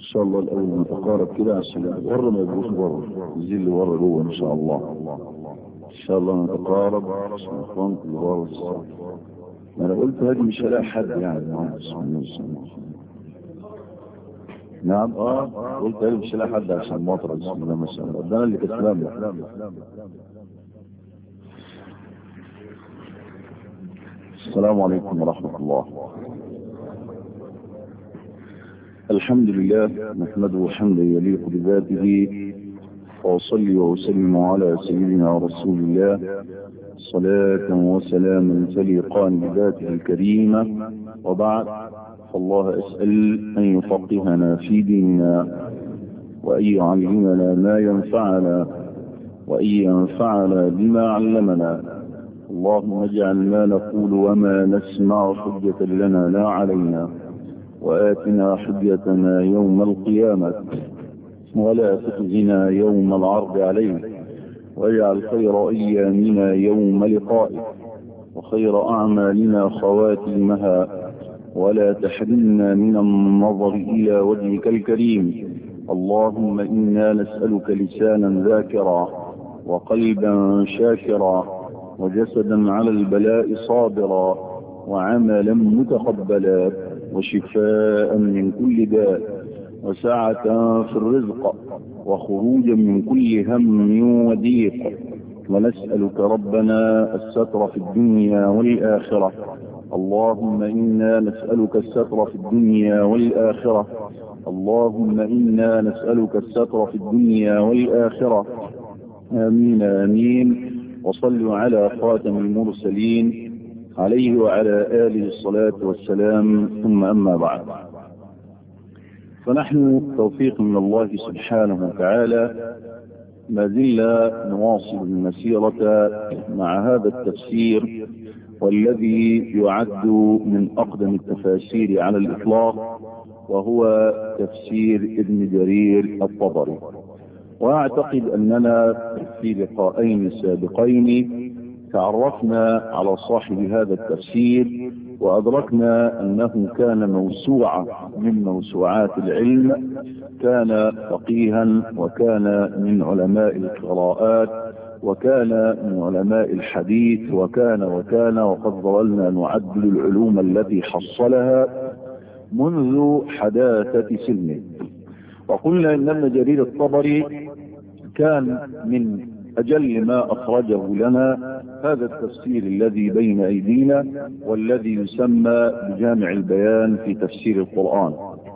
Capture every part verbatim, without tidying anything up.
شاء الله الأول نتقارب كده عشان ورا ما يبقوش بره، يجي اللي ورا جوه إن شاء الله. إن شاء الله نتقارب عشان الإخوان اللي ورا الصف. أنا قلت هذه مش هلاقي حد يعني. نعم اه قلت هذه مش هلاقي حد عشان المطر. بسم الله ما شاء الله. ده أنا اللي كسلان. السلام عليكم ورحمة الله. الحمد لله نحمده حمدا يليق بذاته، وأصلي وأسلم على سيدنا رسول الله صلاة وسلاما تليقان بذاته الكريمة، وبعد، فالله أسأل أن يفقهنا في ديننا، وأن يعلمنا ما ينفعنا، وأن ينفعنا بما علمنا. اللهم اجعل ما نقول وما نسمع حجة لنا لا علينا، وآتنا حجتنا يوم القيامة، ولا تخزنا يوم العرض عليك، واجعل خير أيامنا يوم لقائك، وخير أعمالنا خواتيمها، ولا تحرمنا من النظر إلى وجهك الكريم. اللهم إنا نسألك لسانا ذاكرا، وقلبا شاكرا، وجسدا على البلاء صابرا، وعملا متقبلا، وشفاء من كل داء، وسعة في الرزق، وخروجا من كل هم وضيق. ونسألك ربنا الستر في الدنيا والآخرة. اللهم إنا نسألك الستر في الدنيا والآخرة. اللهم إنا نسألك الستر في الدنيا والآخرة. آمين آمين. وصلوا على خاتم المرسلين عليه وعلى آله الصلاة والسلام، ثم أما بعد. فنحن توفيق من الله سبحانه وتعالى ما زلنا نواصل المسيرة مع هذا التفسير، والذي يعد من أقدم التفاسير على الإطلاق، وهو تفسير ابن جرير الطبري. وأعتقد أننا في لقاءين سابقين تعرفنا على صاحب هذا التفسير، وأدركنا أنه كان موسوعة من موسوعات العلم، كان فقيها، وكان من علماء القراءات، وكان من علماء الحديث، وكان وكان وقد ظللنا نعدل العلوم التي حصلها منذ حداثة سنه. وقلنا إن ابن جرير الطبري كان من أجل ما أخرجه لنا هذا التفسير الذي بين أيدينا، والذي يسمى بجامع البيان في تفسير القرآن.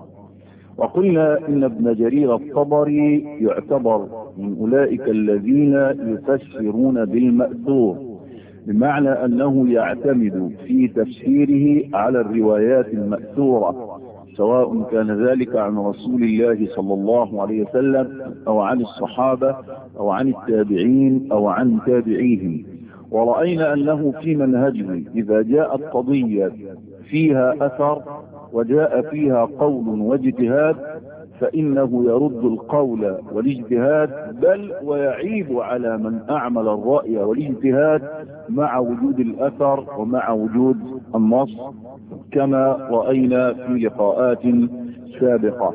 وقلنا إن ابن جرير الطبري يعتبر من أولئك الذين يفسرون بالمأثور، بمعنى أنه يعتمد في تفسيره على الروايات المأثورة، سواء كان ذلك عن رسول الله صلى الله عليه وسلم، أو عن الصحابة، أو عن التابعين، أو عن تابعيهم. ورأينا أنه في منهجه إذا جاءت قضية فيها أثر وجاء فيها قول واجتهاد، فإنه يرد القول والاجتهاد، بل ويعيب على من أعمل الرأي والاجتهاد مع وجود الأثر ومع وجود النص، كما رأينا في لقاءات سابقة.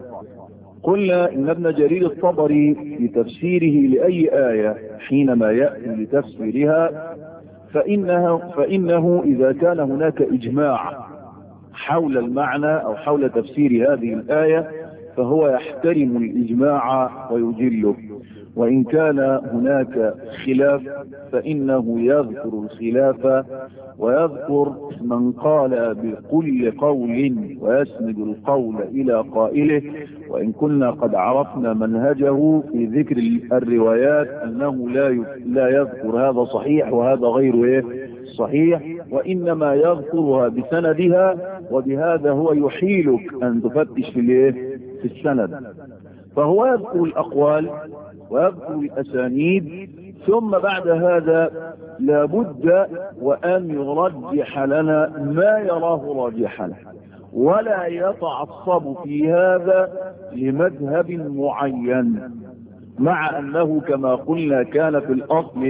قلنا إن ابن جرير الطبري في تفسيره لأي آية حينما يأتي لتفسيرها، فإنه, فإنه إذا كان هناك إجماع حول المعنى أو حول تفسير هذه الآية، فهو يحترم الإجماع ويجله، وإن كان هناك خلاف فإنه يذكر الخلاف، ويذكر من قال بكل قول ويسند القول إلى قائله. وإن كنا قد عرفنا منهجه في ذكر الروايات أنه لا لا يذكر هذا صحيح وهذا غير إيه صحيح، وإنما يذكرها بسندها، وبهذا هو يحيلك أن تفتش في الإيه في السند. فهو يذكر الأقوال ويذكر الأسانيد، ثم بعد هذا لابد وأن يرجح لنا ما يراه راجحا، ولا يتعصب في هذا لمذهب معين، مع أنه كما قلنا كان في الأصل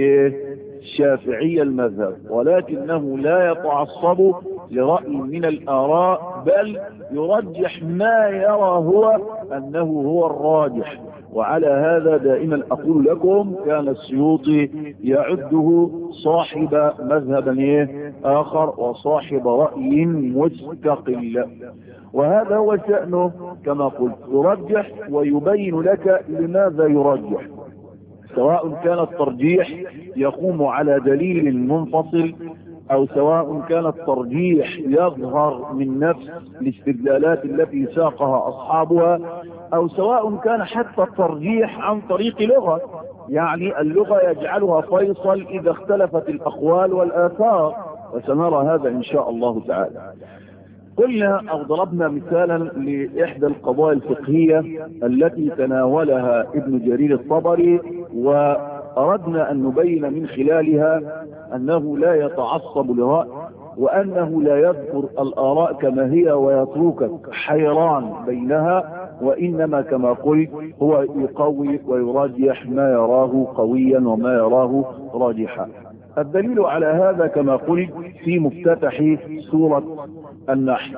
الشافعي المذهب، ولكنه لا يتعصب لرأي من الآراء، بل يرجح ما يرى هو أنه هو الراجح. وعلى هذا دائما أقول لكم كان السيوطي يعده صاحب مذهب آخر وصاحب رأي مستقل، وهذا هو شأنه كما قلت، يرجح ويبين لك لماذا يرجح، سواء كان الترجيح يقوم على دليل منفصل أو سواء كان الترجيح يظهر من نفس الاستدلالات التي ساقها أصحابها، أو سواء كان حتى الترجيح عن طريق لغة، يعني اللغة يجعلها فيصل إذا اختلفت الأقوال والآثار، وسنرى هذا إن شاء الله تعالى. قلنا أو ضربنا مثالا لإحدى القضايا الفقهية التي تناولها ابن جرير الطبري، وأردنا أن نبين من خلالها أنه لا يتعصب لرأي، وأنه لا يذكر الآراء كما هي ويتركك حيران بينها، وإنما كما قلت هو يقوي ويرجح ما يراه قويا وما يراه راجحا. الدليل على هذا كما قلت في مفتتح سورة النحل.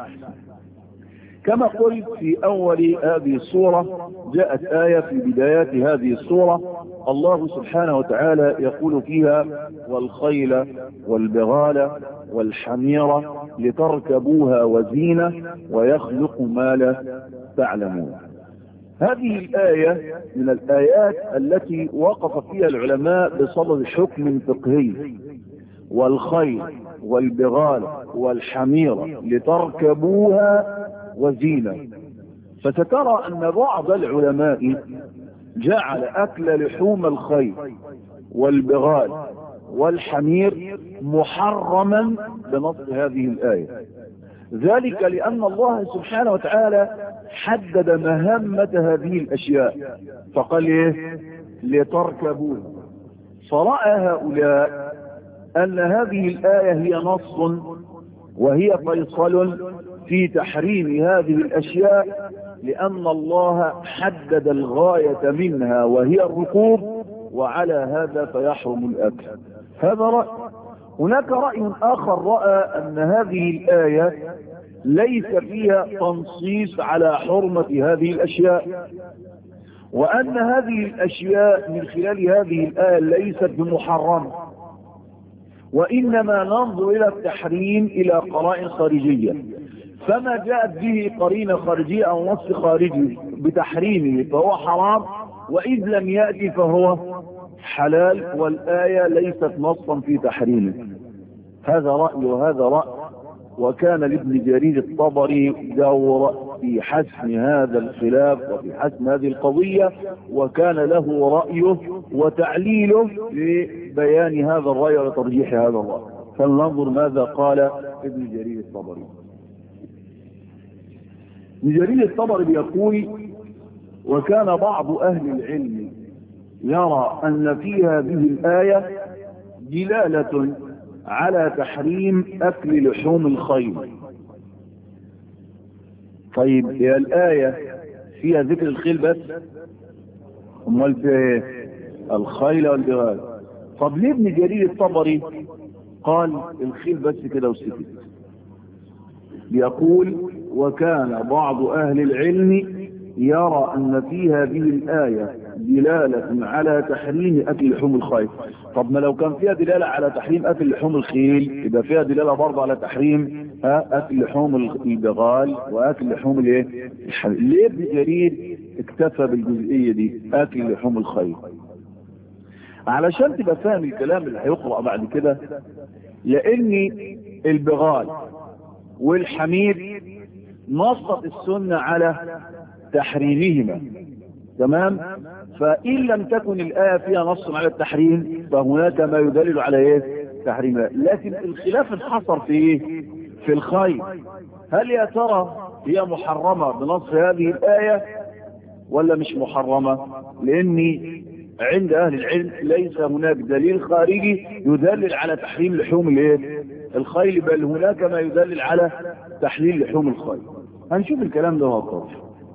كما قلت في أول هذه السورة جاءت آية في بدايات هذه السورة الله سبحانه وتعالى يقول فيها: والخيل والبغال والحمير لتركبوها وزينة ويخلق ما لا تعلمون. هذه الآية من الآيات التي وقف فيها العلماء بصدد حكم فقهي: والخيل والبغال والحمير لتركبوها وزينة. فسترى أن بعض العلماء جعل أكل لحوم الخيل والبغال والحمير محرما بنص هذه الآية، ذلك لأن الله سبحانه وتعالى حدد مهمة هذه الأشياء فقال إيه؟ لتركبوها. فرأى هؤلاء أن هذه الآية هي نص وهي فيصل في تحريم هذه الأشياء، لأن الله حدد الغاية منها وهي الركوب، وعلى هذا فيحرم الأكل. هذا رأي. هناك رأي آخر رأى أن هذه الآية ليس فيها تنصيص على حرمة هذه الأشياء، وأن هذه الأشياء من خلال هذه الآية ليست بمحرمة، وإنما ننظر إلى التحريم إلى قرائن خارجية، فما جاءت به قرينة خارجية أو نص خارجي بتحريمه فهو حرام، وإذ لم يأتي فهو حلال، والآية ليست نصا في تحريمه. هذا رأي وهذا رأي، وكان لابن جرير الطبري دور في حسم هذا الخلاف وفي حسم هذه القضية، وكان له رأيه وتعليله لبيان هذا الرأي وترجيح هذا الرأي. فلننظر ماذا قال ابن جرير الطبري. ابن جرير الطبري يقول: وكان بعض أهل العلم يرى أن في هذه الآية دلالة على تحريم أكل لحوم الخيل. طيب هي الآية فيها ذكر الخيل بس؟ امال في الخيل والبغال؟ طب ليه ابن جرير الطبري قال الخيل بس كده وسكت؟ يقول: وكان بعض أهل العلم يرى أن في هذه الآية دلالة على تحريم أكل لحوم الخيل. طب ما لو كان فيها دلالة على تحريم أكل لحوم الخيل يبقى فيها دلالة برضه على تحريم أكل لحوم البغال وأكل لحوم الايه؟ ليه ابن جرير اكتفى بالجزئية دي أكل لحوم الخيل؟ علشان تبقى فاهم الكلام اللي هيقرأ بعد كده، لأن البغال والحمير نصت السنة على تحريمهما، تمام؟ فإن لم تكن الآية فيها نص على التحريم فهناك ما يدلل على ايه؟ تحريمها. لكن الخلاف انحصر في ايه؟ في الخيل. هل يا ترى هي محرمة بنص هذه الآية ولا مش محرمة؟ لأن عند أهل العلم ليس هناك دليل خارجي يدلل على تحريم لحوم الايه؟ الخيل، بل هناك ما يدلل على تحليل لحوم الخيل. هنشوف الكلام ده وقف.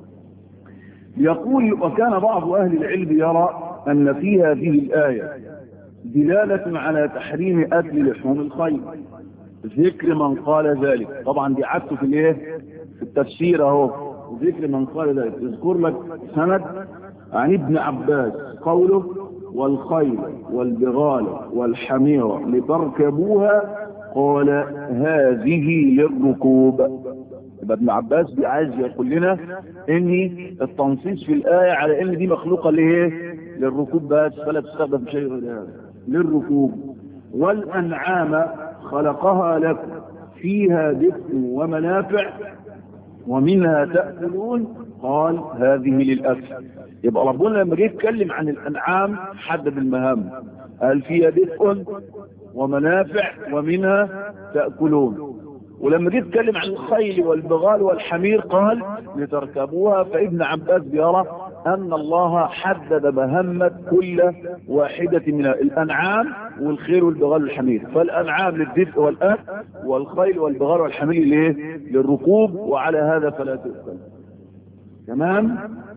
يقول: وكان بعض أهل العلم يرى أن في هذه الآية دلالة على تحريم أكل لحوم الخيل، ذكر من قال ذلك. طبعا دي عدت في الايه؟ في التفسير اهو، ذكر من قال ذلك. اذكر لك سند عن ابن عباس قوله والخيل والبغال والحمير لتركبوها قال هذه للركوب. يبقى ابن عباس عايز يقول لنا ان التنصيص في الآية على ان دي مخلوقة ليه للركوب بس، فلا تستخدم في شيء غير هذا للركوب. والأنعام خلقها لكم فيها دفء ومنافع ومنها تأكلون قال هذه للأكل. يبقى ربنا لما جه يتكلم عن الأنعام حدد المهام، قال فيها دفء ومنافع ومنها تأكلون. ولما جه يتكلم عن الخيل والبغال والحمير قال لتركبوها. فابن عباس بيرى أن الله حدد مهمة كل واحدة من الأنعام والخيل والبغال والحمير. فالأنعام للدفء والأكل والخيل والبغال والحمير ليه للركوب، وعلى هذا فلا تؤكل. تمام.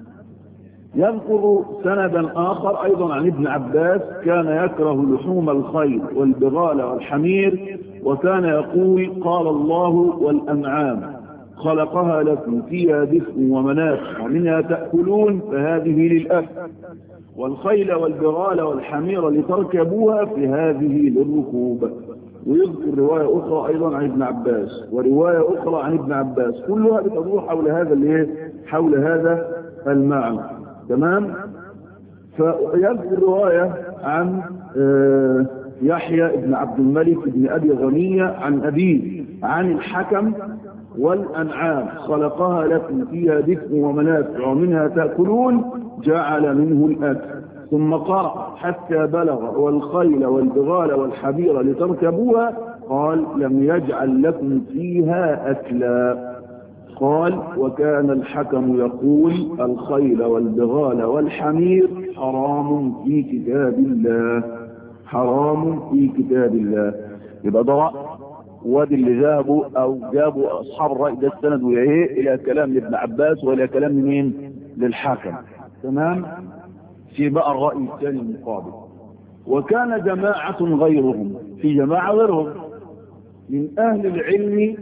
يذكر سندا آخر أيضا عن ابن عباس كان يكره لحوم الخيل والبغال والحمير وكان يقول قال الله والأنعام خلقها لكم فيها دفء ومنافع ومنها تأكلون فهذه للأكل، والخيل والبغال والحمير لتركبوها فهذه للركوب. ويذكر رواية أخرى أيضا عن ابن عباس ورواية أخرى عن ابن عباس كلها بتدور حول هذا الايه حول هذا المعنى. تمام. فيذكر رواية عن يحيى بن عبد الملك بن أبي غنية عن أبيه عن الحكم والأنعام خلقها لكم فيها دفء ومنافع ومنها تأكلون جعل منه الأكل ثم قرأ حتى بلغ والخيل والبغال والحبير لتركبوها قال لم يجعل لكم فيها أكلا. قال وكان الحكم يقول الخيل والبغال والحمير حرام في كتاب الله، حرام في كتاب الله. يبقى ده وادي اللي ذهبوا او جابوا اصحاب الرأي ده السند وايه الى كلام ابن عباس والى كلام مين للحكم. تمام. في بقى الرأي الثاني المقابل وكان جماعة غيرهم، في جماعة غيرهم من اهل العلم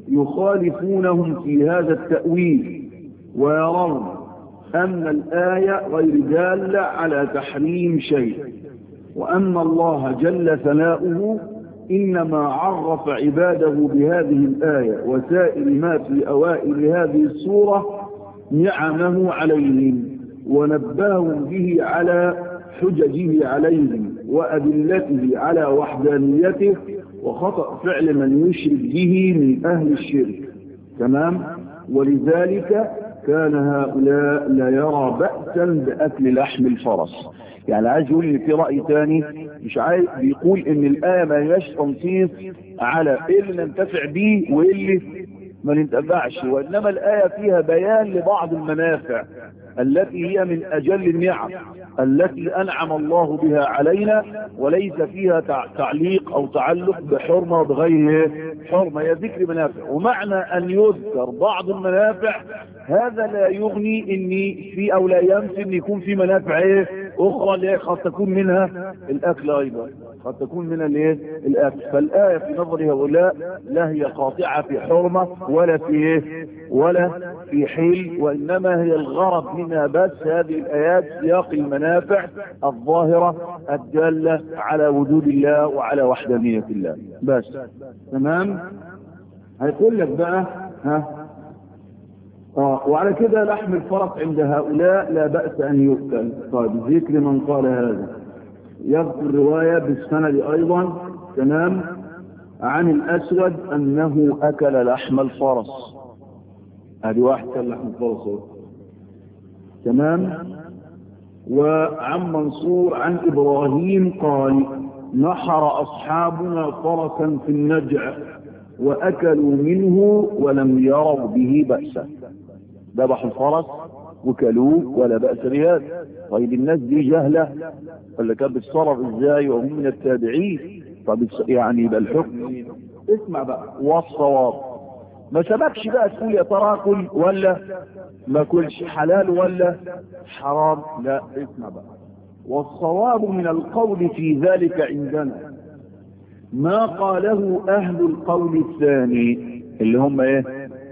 يخالفونهم في هذا التأويل ويرون ان الآية غير دالة على تحريم شيء، وان الله جل ثناؤه إنما عرف عباده بهذه الآية وسائر ما في أوائل هذه السورة نعمه عليهم ونبههم به على حججه عليهم وأدلته على وحدانيته وخطأ فعل من يشرك به من أهل الشرك. تمام. ولذلك كان هؤلاء لا يرى بأسا بأكل لحم الفرس. يعني عايز يقول ان في رأي تاني مش عايز بيقول ان الآية ما هياش تنصيص على ايه اللي ننتفع به وايه اللي ما ننتفعش، وانما الآية فيها بيان لبعض المنافع التي هي من اجل النعم التي انعم الله بها علينا، وليس فيها تعليق او تعلق بحرمة وبغير حرمة، هي ذكر منافع. ومعنى ان يذكر بعض المنافع هذا لا يغني ان في او لا ينفي ان يكون في منافع ايه اخرى اللي قد تكون منها الاكل ايضا، قد تكون منها الايه الاكل. فالايه في نظر هؤلاء لا هي قاطعه في حرمه ولا في ايه ولا في حل، وانما هي الغرض منها بس هذه الايات سياق المنافع الظاهره الداله على وجود الله وعلى وحدانيه الله بس. تمام. هيقول لك بقى ها آه وعلى كده لحم الفرس عند هؤلاء لا بأس أن يؤكل. طيب ذكر من قال هذا يذكر رواية بالسند أيضا. تمام. عن الأسود أنه أكل لحم الفرس. هذه واحد كان لحم الفرس. تمام. وعن منصور عن إبراهيم قال نحر أصحابنا فرسا في النجع وأكلوا منه ولم يروا به بأسا. ذبحوا الفرس وكلوه ولا بأس بهذا. طيب الناس دي جهلة ولا كانت بتصرف ازاي وهم من التابعين؟ طب يعني يبقى الحكم اسمع بقى والصواب ما سبكش بقى تقول يا ترى اكل ولا ما كلش، حلال ولا حرام، لا اسمع بقى. والصواب من القول في ذلك عندنا ما قاله اهل القول الثاني اللي هم ايه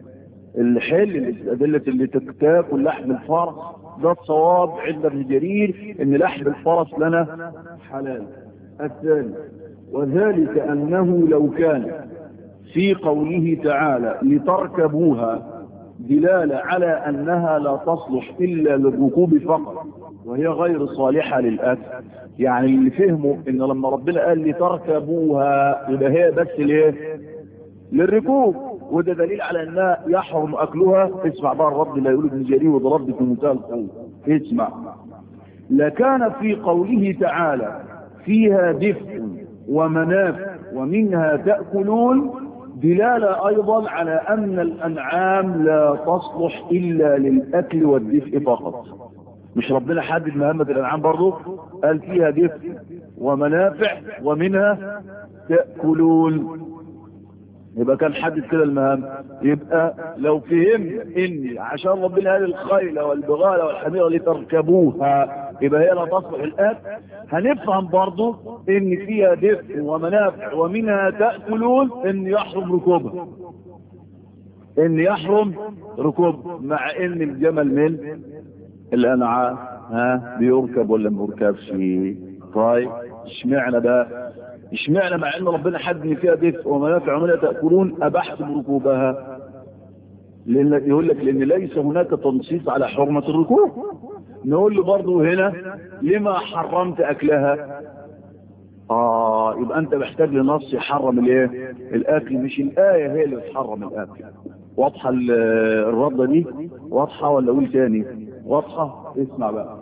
الحل الأدلة اللي تاكل لحم الفرس ده الصواب عند ابن جرير ان لحم الفرس لنا حلال. الثاني وذلك أنه لو كان في قوله تعالى لتركبوها دلالة على أنها لا تصلح إلا للركوب فقط وهي غير صالحة للأكل، يعني اللي فهموا إن لما ربنا قال لتركبوها يبقى هي بس ليه؟ للركوب، وده دليل على أنها يحرم أكلها. اسمع بقى الرد اللي يقول ابن جرير وده رد في منتهى القوة. اسمع، لكان في قوله تعالى فيها دفء ومنافع ومنها تأكلون دلالة أيضا على أن الأنعام لا تصلح إلا للأكل والدفء فقط. مش ربنا حدد مهمة الأنعام برضو؟ قال فيها دفء ومنافع ومنها تأكلون، يبقى كان حدد كده المهام. يبقى لو فهمنا ان عشان ربنا قال الخيل والبغال والحمير لتركبوها يبقى هي لا تصلح الآن، هنفهم برضو ان فيها دفء ومنافع ومنها تأكلون ان يحرم ركوبها، ان يحرم ركوبها، مع ان الجمل من الانعام ها بيركب ولا ما بيركبش. طيب اشمعنى بقى؟ اشمعنى مع ان ربنا حد ان فيها دفء ومنافع ومنها تأكلون ابحتم ركوبها؟ لان يقول لك لان ليس هناك تنصيص على حرمة الركوب. نقول له برضه هنا لما حرمت اكلها؟ اه يبقى انت محتاج لنص يحرم الايه؟ الاكل، مش الايه هي اللي بتحرم الاكل. واضحه الرده دي؟ واضحه ولا اقول تاني؟ واضحه. اسمع بقى،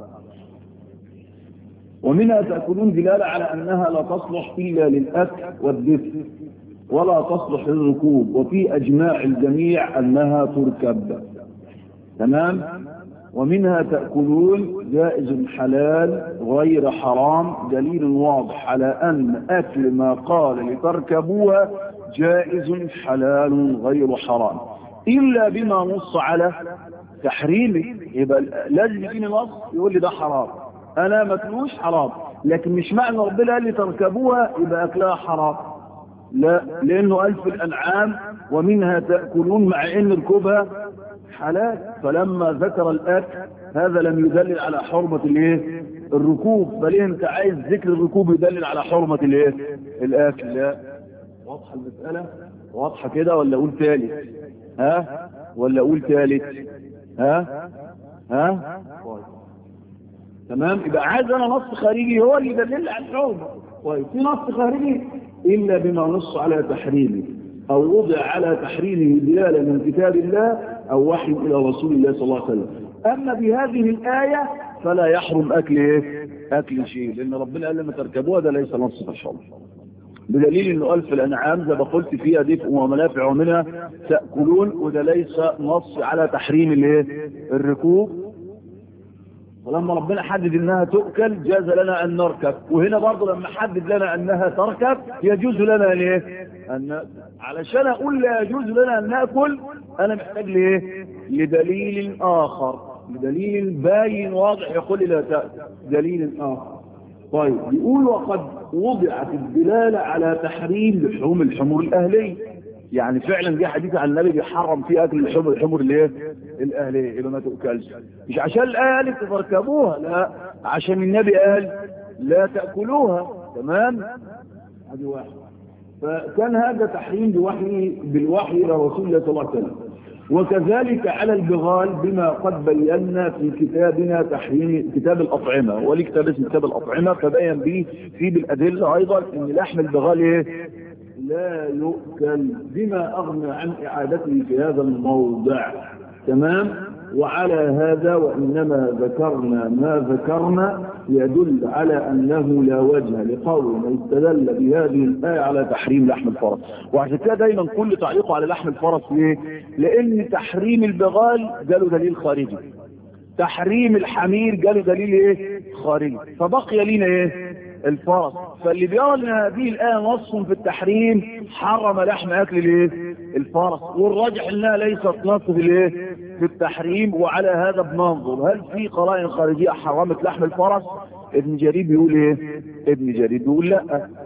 ومنها تأكلون دلالة على أنها لا تصلح إلا للأكل والدفء ولا تصلح للركوب، وفي أجماع الجميع أنها تركب. تمام. ومنها تأكلون جائز حلال غير حرام، دليل واضح على أن أكل ما قال لتركبوها جائز حلال غير حرام إلا بما نص على تحريمه. يبقى لازم يجيني نص يقول لي ده حرام، انا ما اكلوش حرام، لكن مش معنى ربنا قال لي تركبوها يبقى اكلها حرام، لا، لانه قال في الانعام ومنها تاكلون مع ان ركوبها حلال، فلما ذكر الاكل هذا لم يدلل على حرمه الايه؟ الركوب. بل انت عايز ذكر الركوب يدلل على حرمه الايه؟ الاكل. لا. واضحه المساله؟ واضحه كده ولا اقول ثالث؟ ها ولا اقول ثالث؟ ها ها تمام. يبقى عايز انا نص خارجي هو اللي يدلل على الحرمه. طيب في نص خارجي الا بما نص على تحريمه او وضع على تحريمه دلاله من كتاب الله او وحي الى رسول الله صلى الله عليه وسلم. اما بهذه الايه فلا يحرم اكل ايه؟ اكل شيء، لان ربنا قال لما تركبوها ده ليس نص في الحرم، بدليل انه قال في الانعام زي ما قلت فيها دفء ومنافع ومنها تاكلون، وده ليس نص على تحريم الايه؟ الركوب. ولما ربنا حدد انها تؤكل جاز لنا ان نركب، وهنا برضه لما حدد لنا انها تركب يجوز لنا ليه؟ ان علشان اقول لا يجوز لنا ان ناكل انا محتاج ليه؟ لدليل اخر، لدليل باين واضح يقول لي لا تاكل، دليل اخر. طيب يقول وقد وضعت الدلاله على تحريم لحوم الحمر الاهليه، يعني فعلا دي حديث عن النبي بيحرم فيه اكل الحمر الحمر الايه؟ الاهليه، يبقى ما تاكلش. مش عشان الايه قالت تركبوها، لا، عشان النبي قال لا تاكلوها. تمام. هذه واحد. فكان هذا تحريم بوحي بالوحي الى رسول الله صلى الله عليه وسلم. وكذلك على البغال بما قد بينا في كتابنا تحريم كتاب الأطعمة، ولي كتاب اسمه كتاب الأطعمة فبين به في بالأدلة أيضا أن لحم البغال إيه؟ لا يؤكل، بما أغنى عن إعادته في هذا الموضع. تمام. وعلى هذا وإنما ذكرنا ما ذكرنا يدل على أنه لا وجه لقول من استدل بهذه الآية على تحريم لحم الفرس. وعشان كده دايما كل تعليقه على لحم الفرس ليه؟ لأن تحريم البغال قالوا دليل خارجي، تحريم الحمير قالوا دليل ايه؟ خارجي، فبقي لنا ايه؟ الفرس. فاللي بيرى ان هذه الآية نص في التحريم حرم لحم أكل الايه؟ الفرس، والراجح انها ليست نص في الايه؟ في التحريم. وعلى هذا بننظر هل في قرائن خارجية حرمت لحم الفرس؟ ابن جرير بيقول ايه؟ ابن جرير بيقول لا،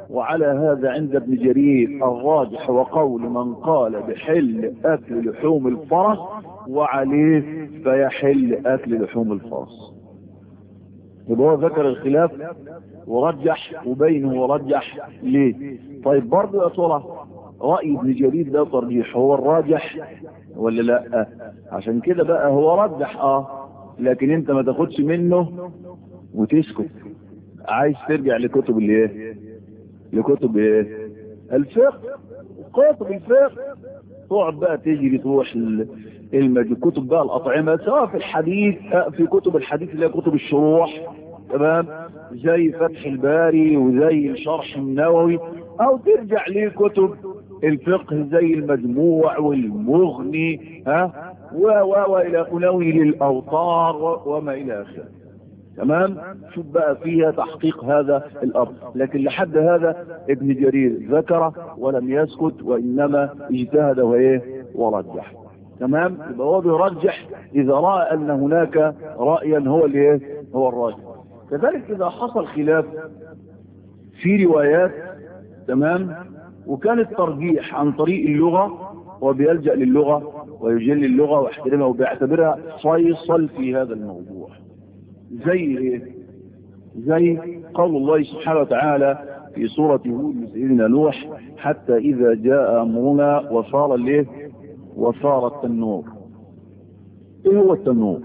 وعلى هذا عند ابن جرير الراجح وقول من قال بحل أكل لحوم الفرس وعليه فيحل أكل لحوم الفرس. يبقى هو ذكر الخلاف ورجح وبينه ورجح ليه. طيب برضه يا ترى رأي ابن جرير ده ترجيح هو الراجح ولا لا؟ عشان كده بقى هو رجح اه لكن انت ما تاخدش منه وتسكت، عايز ترجع لكتب الايه؟ لكتب ايه؟ الفقه. كتب الفقه تقعد بقى تجري تروح المجد كتب بقى الأطعمة سواء في الحديث في كتب الحديث اللي هي كتب الشروح تمام زي فتح الباري وزي الشرح النووي، او ترجع لكتب الفقه زي المجموع والمغني ها و و والى ونوي للاوطار وما الى اخره. تمام. شوف بقى فيها تحقيق هذا الامر، لكن لحد هذا ابن جرير ذكر ولم يسكت وانما اجتهد وايه ورجح. تمام. يبقى هو بيرجح اذا راى ان هناك رايا هو الايه هو الراجح. كذلك اذا حصل خلاف في روايات تمام وكان الترجيح عن طريق اللغه وبيلجأ للغه ويجل اللغه ويحترمها وبيعتبرها فيصل في هذا الموضوع. زي ايه؟ زي قول الله سبحانه وتعالى في سورة هود لسيدنا نوح حتى إذا جاء أمرنا وصار الايه وصار التنور. ايه هو التنور؟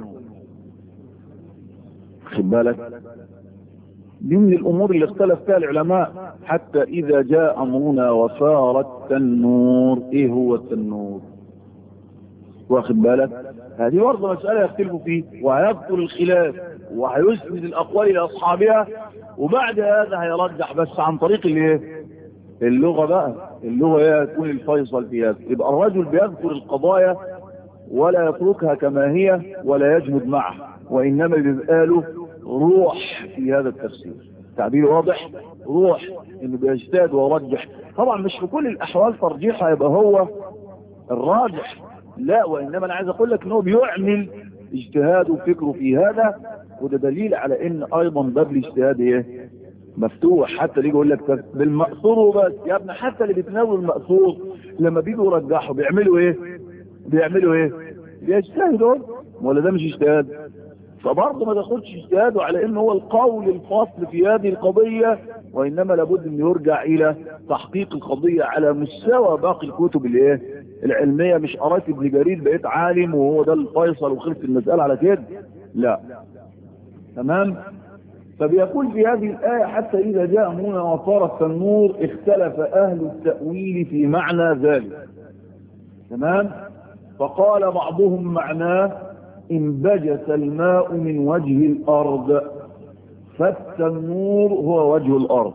خد بالك دي من الأمور اللي اختلف فيها العلماء. حتى إذا جاء أمرنا وصار التنور، ايه هو التنور؟ واخد بالك هذه برضه مسألة يختلفوا فيه وهيذكر الخلاف وهيسند الأقوال لأصحابها وبعد هذا هيرجح بس عن طريق الايه اللغة بقى. اللغة هي تكون الفيصل في هذا. يبقى الرجل بيذكر القضايا ولا يتركها كما هي ولا يجمد معها وإنما بيبقى له روح في هذا التفسير. تعبير واضح؟ روح انه بيجتهد ويرجح. طبعا مش في كل الأحوال ترجيحها يبقى هو الراجح، لا، وإنما أنا عايز أقول لك أنه بيعمل اجتهاد وفكره في هذا، وده دليل على أن أيضا باب الاجتهاد إيه مفتوح. حتى اللي يقول لك بالمأثور وبس يا ابني، حتى اللي بيتناول المأثور لما بيجوا يرجحوا بيعملوا إيه بيعملوا إيه بيجتهدوا، ولا ده مش اجتهاد؟ فبرضه ما تاخدش اجتهاده على انه هو القول الفاصل في هذه القضية، وانما لابد ان يرجع الى تحقيق القضية على مستوى باقي الكتب الايه العلمية. مش قرأت ابن جرير بقيت عالم وهو ده الفيصل وخلص المسألة على كده، لا. تمام. فبيقول في هذه الآية حتى إذا جاء أمرنا وصار التنور اختلف أهل التأويل في معنى ذلك. تمام. فقال بعضهم معناه انبجس الماء من وجه الأرض فالتنور هو وجه الأرض.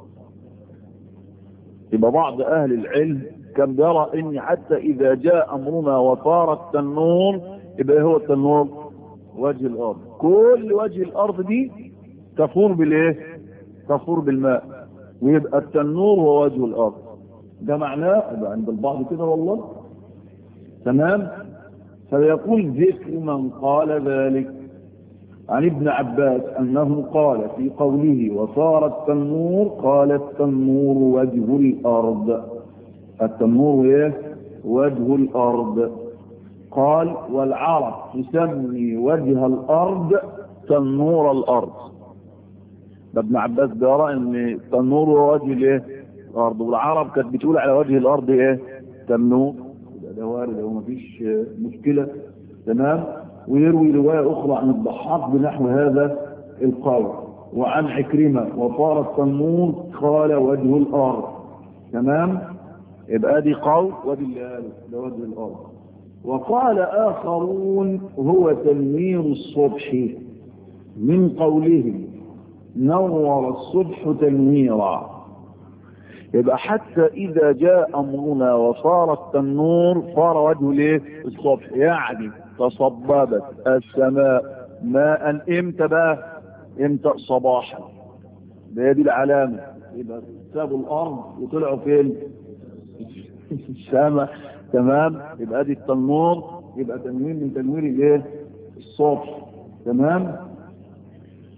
يبقى بعض أهل العلم كان بيرى إن حتى إذا جاء أمرنا وصار التنور يبقى هو التنور وجه الأرض. كل وجه الأرض دي تفور بالإيه؟ تفور بالماء، ويبقى التنور هو وجه الأرض. ده معناه يبقى عند البعض كده والله. تمام. فيقول ذكر من قال ذلك عن ابن عباس أنه قال في قوله وصار التنور قال التنور وجه الأرض. التنور ايه؟ وجه الأرض. قال والعرب تسمي وجه الأرض تنور الأرض. ابن عباس بيرى ان التنور هو وجه الايه الأرض، والعرب كانت بتقول على وجه الأرض ايه تنور. ده وارد ومفيش مشكلة. تمام. ويروي رواية أخرى عن الضحاك بنحو هذا القول وعن عكرمة وصار التنور قال وجه الأرض. تمام. يبقى دي قول ودي ده وجه الأرض. وقال آخرون هو تنوير الصبح من قولهم نور الصبح تنويرا. يبقى حتى إذا جاء أمرنا وصار التنور صار وجه الايه الصبح، يعني تصببت السماء ماء. امتى بقى؟ امتى؟ صباحا. بهذه العلامة يبقى سابوا الأرض وطلعوا فين؟ السماء. تمام. يبقى دي التنور، يبقى تنوير من تنوير الايه الصبح. تمام.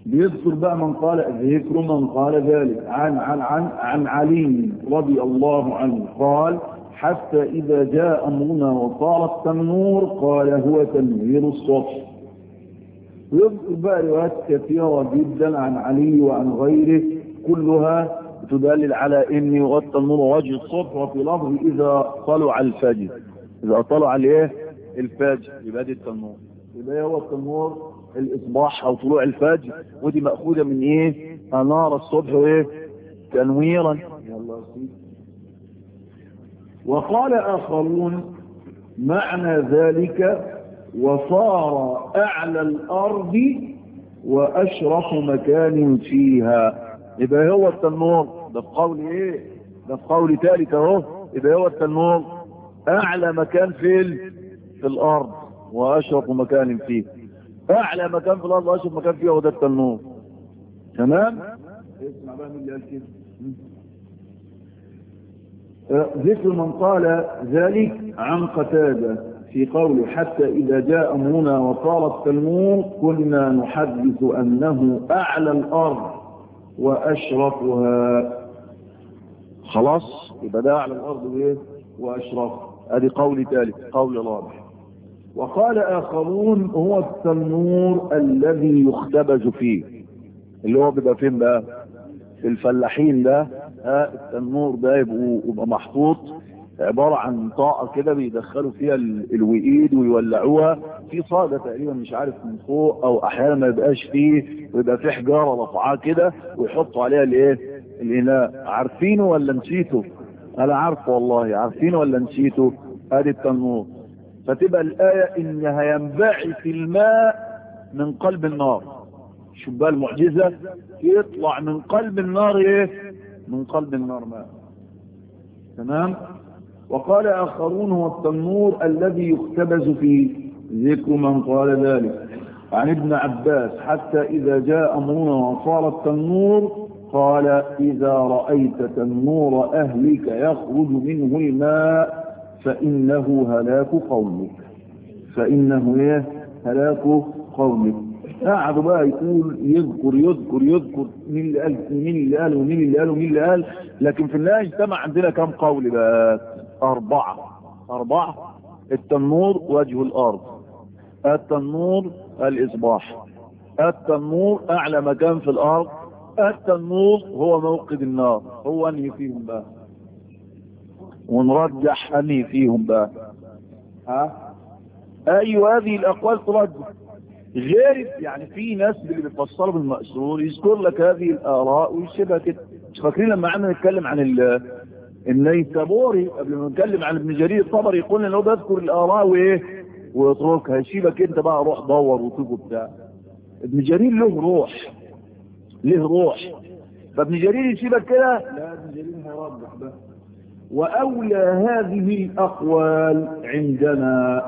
بيذكر بقى من قال ذكر من قال ذلك عن عن عن عن علي رضي الله عنه قال حتى إذا جاء أمرنا وصار التنور قال هو تنوير الصبح. ويذكر بقى روايات كثيرة جدا عن علي وعن غيره كلها تدلل على إن يغطى النور وجه الصبح. وفي لفظ إذا طلع الفجر، إذا طلع عليه الفجر يبقى دي التنور، يبقى هو التنور الإصباح أو طلوع الفجر. ودي مأخوذة من إيه؟ أنار الصبح وإيه؟ تنويرا. وقال آخرون معنى ذلك وصار أعلى الأرض وأشرف مكان فيها. يبقى هو التنور ده في قول إيه؟ ده في قول ثالث أهو. يبقى هو التنور أعلى مكان في في الأرض وأشرف مكان فيه. أعلى مكان في الأرض وأشرف مكان فيه هو ده التنور. تمام؟ اسمع بقى مين اللي قال كده. ذكر من قال ذلك عن قتادة في قوله حتى إذا جاء أمرنا وصار التنور كنا نحدث أنه أعلى الأرض وأشرفها. خلاص يبقى ده أعلى الأرض وإيه؟ وأشرف. هذه قول ثالث، قول رابع. وقال آخرون هو التنور الذي يختبز فيه، اللي هو بيبقى فين بقى؟ في الفلاحين ده. ها التنور ده يبقى محطوط عبارة عن طاقة كده بيدخلوا فيها الوئيد ويولعوها في صاجة تقريبا مش عارف من فوق، او احيانا ما يبقاش فيه ويبقى فيه حجارة رفعاه كده ويحطوا عليها الايه الاناء. عارفينه ولا نسيته؟ انا عارفه والله. عارفينه ولا نسيته؟ ادي التنور. فتبقى الآية انها ينبعث الماء من قلب النار. شوف بقى المعجزة، يطلع من قلب النار ايه؟ من قلب النار ماء. تمام. وقال آخرون هو التنور الذي يختبز فيه. ذكر من قال ذلك عن ابن عباس حتى إذا جاء أمرنا وصار التنور قال إذا رأيت تنور أهلك يخرج منه الماء فإنه هلاك قومك. فإنه ايه؟ هلاك قومك. قاعد بقى يقول يذكر يذكر يذكر مين اللي قال مين اللي قال ومين اللي قال ومين اللي قال. لكن في النهاية اجتمع عندنا كم قول بقى؟ أربعة. أربعة. التنور وجه الأرض، التنور الإصباح، التنور أعلى مكان في الأرض، التنور هو موقد النار. هو أنهي فيهم بقى؟ ونرجح أنهي فيهم بقى؟ ها؟ أي هذه الأقوال ترجح غير يعني في ناس اللي بيفسروا بالمأثور يذكر لك هذه الآراء ويسيبها كده. مش فاكرين لما عنا نتكلم عن النيسابوري قبل ما نتكلم عن ابن جرير الطبري يقول لنا لو بذكر الآراء وايه ويتركها يسيبك انت بقى روح دور وطيب بتاع. ابن جرير له روح، له روح. فابن جرير يسيبك كده؟ لا، ابن جرير هيرجح بقى. وأولى هذه الأقوال عندنا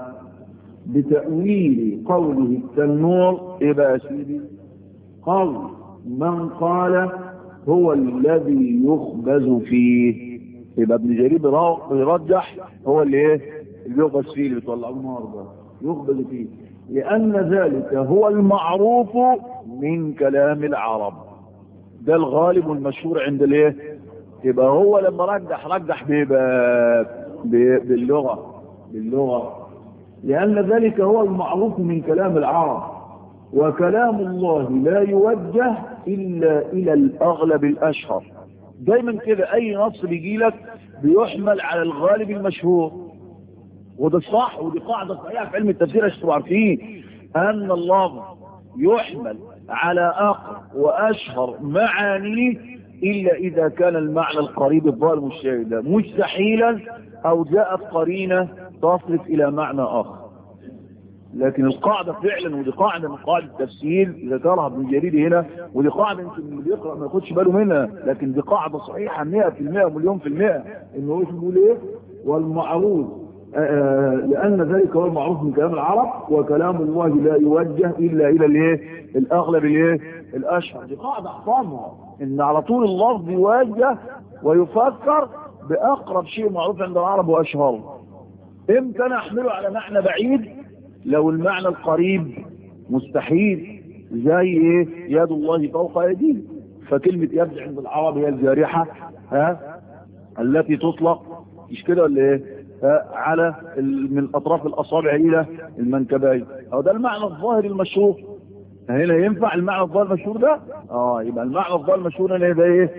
بتأويل قوله التنور يبقى سيدي قول من قال هو الذي يخبز فيه. يبقى ابن جرير بيرجح هو اللي ايه اللي يخبز فيه، اللي بيطلعوه النار ده يخبز فيه، لأن ذلك هو المعروف من كلام العرب. ده الغالب والمشهور عند الايه. يبقى هو لما رجح رجح بيبقى باللغة باللغة لأن ذلك هو المعروف من كلام العرب. وكلام الله لا يوجه إلا إلى الأغلب الأشهر. دايما كده أي نص بيجي لك بيحمل على الغالب المشهور، وده صح، ودي قاعدة صحيحة في علم التفسير عشان عارفين أن الله يحمل على أقرب وأشهر معانيه إلا إذا كان المعنى القريب الظالم الشاهد مستحيلا أو جاءت قرينة تصرف إلى معنى آخر. لكن القاعدة فعلا، ودي قاعدة من قاعدة التفسير ذكرها ابن جرير هنا، ودي قاعدة يمكن اللي بيقرأ ما ياخدش باله منها، لكن دي قاعدة صحيحة مئة في المئة ومليون في المئة. إنه هو بيقول إيه؟ والمعروف آه لأن ذلك هو المعروف من كلام العرب، وكلام الله لا يوجه إلا إلى الإيه؟ الأغلب الإيه؟ الأشهر. دي قاعدة أحفظها، إن على طول اللفظ يوجه ويفكر بأقرب شيء معروف عند العرب وأشهره. امتى نحمله على معنى بعيد؟ لو المعنى القريب مستحيل. زي ايه؟ يد الله فوق ايديه. فكلمة يد عند العرب هي الجارحة ها التي تطلق مش كده ولا ايه؟ على من اطراف الاصابع الى المنكبين، او ده المعنى الظاهر المشهور. هنا ينفع المعنى الظاهر المشهور ده؟ اه يبقى المعنى الظاهر المشهور هنا يبقى ايه؟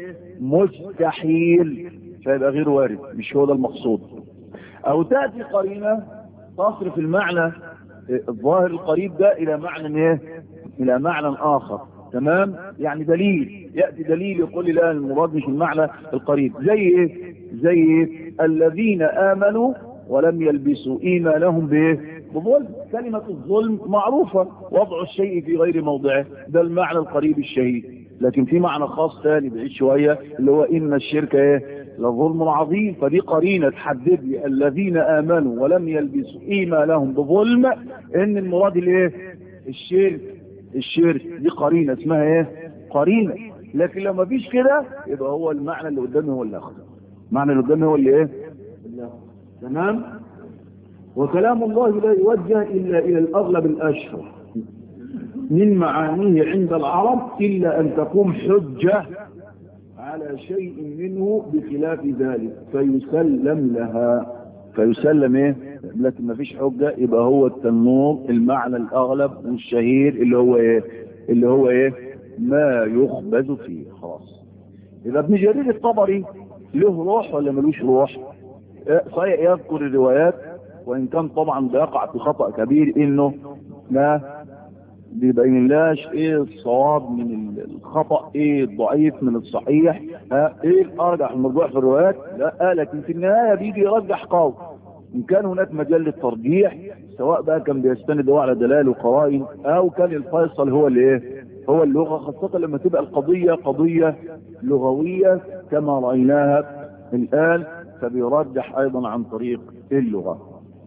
مستحيل، فيبقى غير وارد، مش هو ده المقصود. او تأتي قرينة تصرف المعنى الظاهر القريب ده الى معنى ايه؟ الى معنى اخر. تمام؟ يعني دليل، يأتي دليل يقول لي لا المراد مش المعنى القريب. زي ايه؟ زي ايه؟ الذين امنوا ولم يلبسوا ايمانهم بايه؟ بظلم. كلمة الظلم معروفة، وضع الشيء في غير موضعه، ده المعنى القريب الشهيد. لكن في معنى خاص ثاني بعيد شوية اللي هو ان الشرك ايه؟ لظلم عظيم. فدي قرينة تحدد لي الذين امنوا ولم يلبسوا ايمانهم بظلم ان المراد الايه؟ الشرك. الشرك دي قرينة اسمها ايه؟ قرينة. لكن لو ما فيش كده يبقى هو المعنى اللي قدامي هو اللي اخذ. المعنى اللي قدامي هو اللي ايه؟ اللي أخذ. تمام؟ وكلام الله لا يوجه الا الى الاغلب الاشهر من معانيه عند العرب الا ان تقوم حجة على شيء منه بخلاف ذلك فيسلم لها. فيسلم ايه؟ لكن ما فيش حجة يبقى هو التنور المعنى الاغلب والشهير اللي هو ايه؟ اللي هو ايه؟ ما يخبز فيه. خلاص. اذا ابن جرير الطبري له روح ولا ملوش روح؟ صحيح يذكر الروايات، وان كان طبعا بيقع في خطأ كبير انه ما بيبين لاش ايه الصواب من الخطأ، ايه الضعيف من الصحيح، ها ايه الارجح المرجوح في الروايات. لا، لكن في النهاية بيجي يرجح قول ان كان هناك مجال للترجيح، سواء بقى كان بيستند هو على دلائل وقرائن او كان الفيصل هو الايه؟ هو اللغة، خاصة لما تبقى القضية قضية لغوية كما رأيناها الآن، فبيرجح ايضا عن طريق اللغة.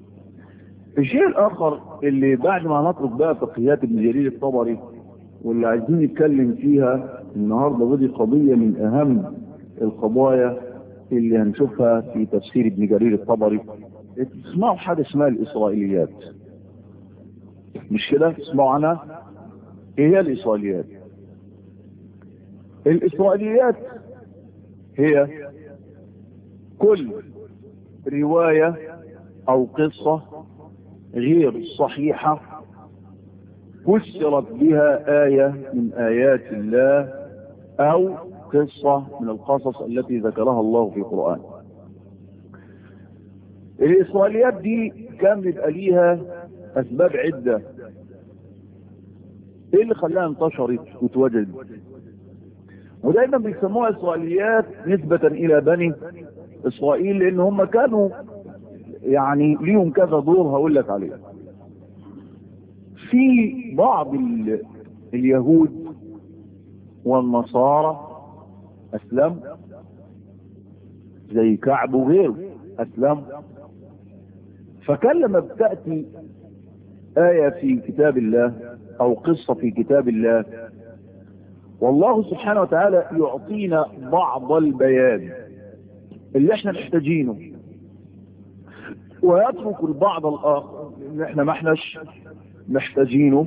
الشيء الاخر اللي بعد ما نترك بقى فقهيات ابن جرير الطبري واللي عايزين نتكلم فيها النهارده، ودي قضية من اهم القضايا اللي هنشوفها في تفسير ابن جرير الطبري. تسمعوا حاجة اسمها الاسرائيليات، مش كده؟ تسمعوا عنها؟ ايه هي الاسرائيليات؟ الاسرائيليات هي كل رواية او قصة غير صحيحة فسرت بها آية من آيات الله أو قصة من القصص التي ذكرها الله في القرآن. الإسرائيليات دي كان بيبقى ليها أسباب عدة. إيه اللي خلاها انتشرت وتوجد؟ ودايما بيسموها إسرائيليات نسبة إلى بني إسرائيل، لأن هم كانوا يعني ليهم كذا دور هقول لك عليه. في بعض اليهود والنصارى أسلم، زي كعب وغيره أسلم. فكان لما بتأتي آية في كتاب الله أو قصة في كتاب الله، والله سبحانه وتعالى يعطينا بعض البيان اللي احنا محتاجينه، ويترك البعض الآخر اللي احنا ما احناش محتاجينه.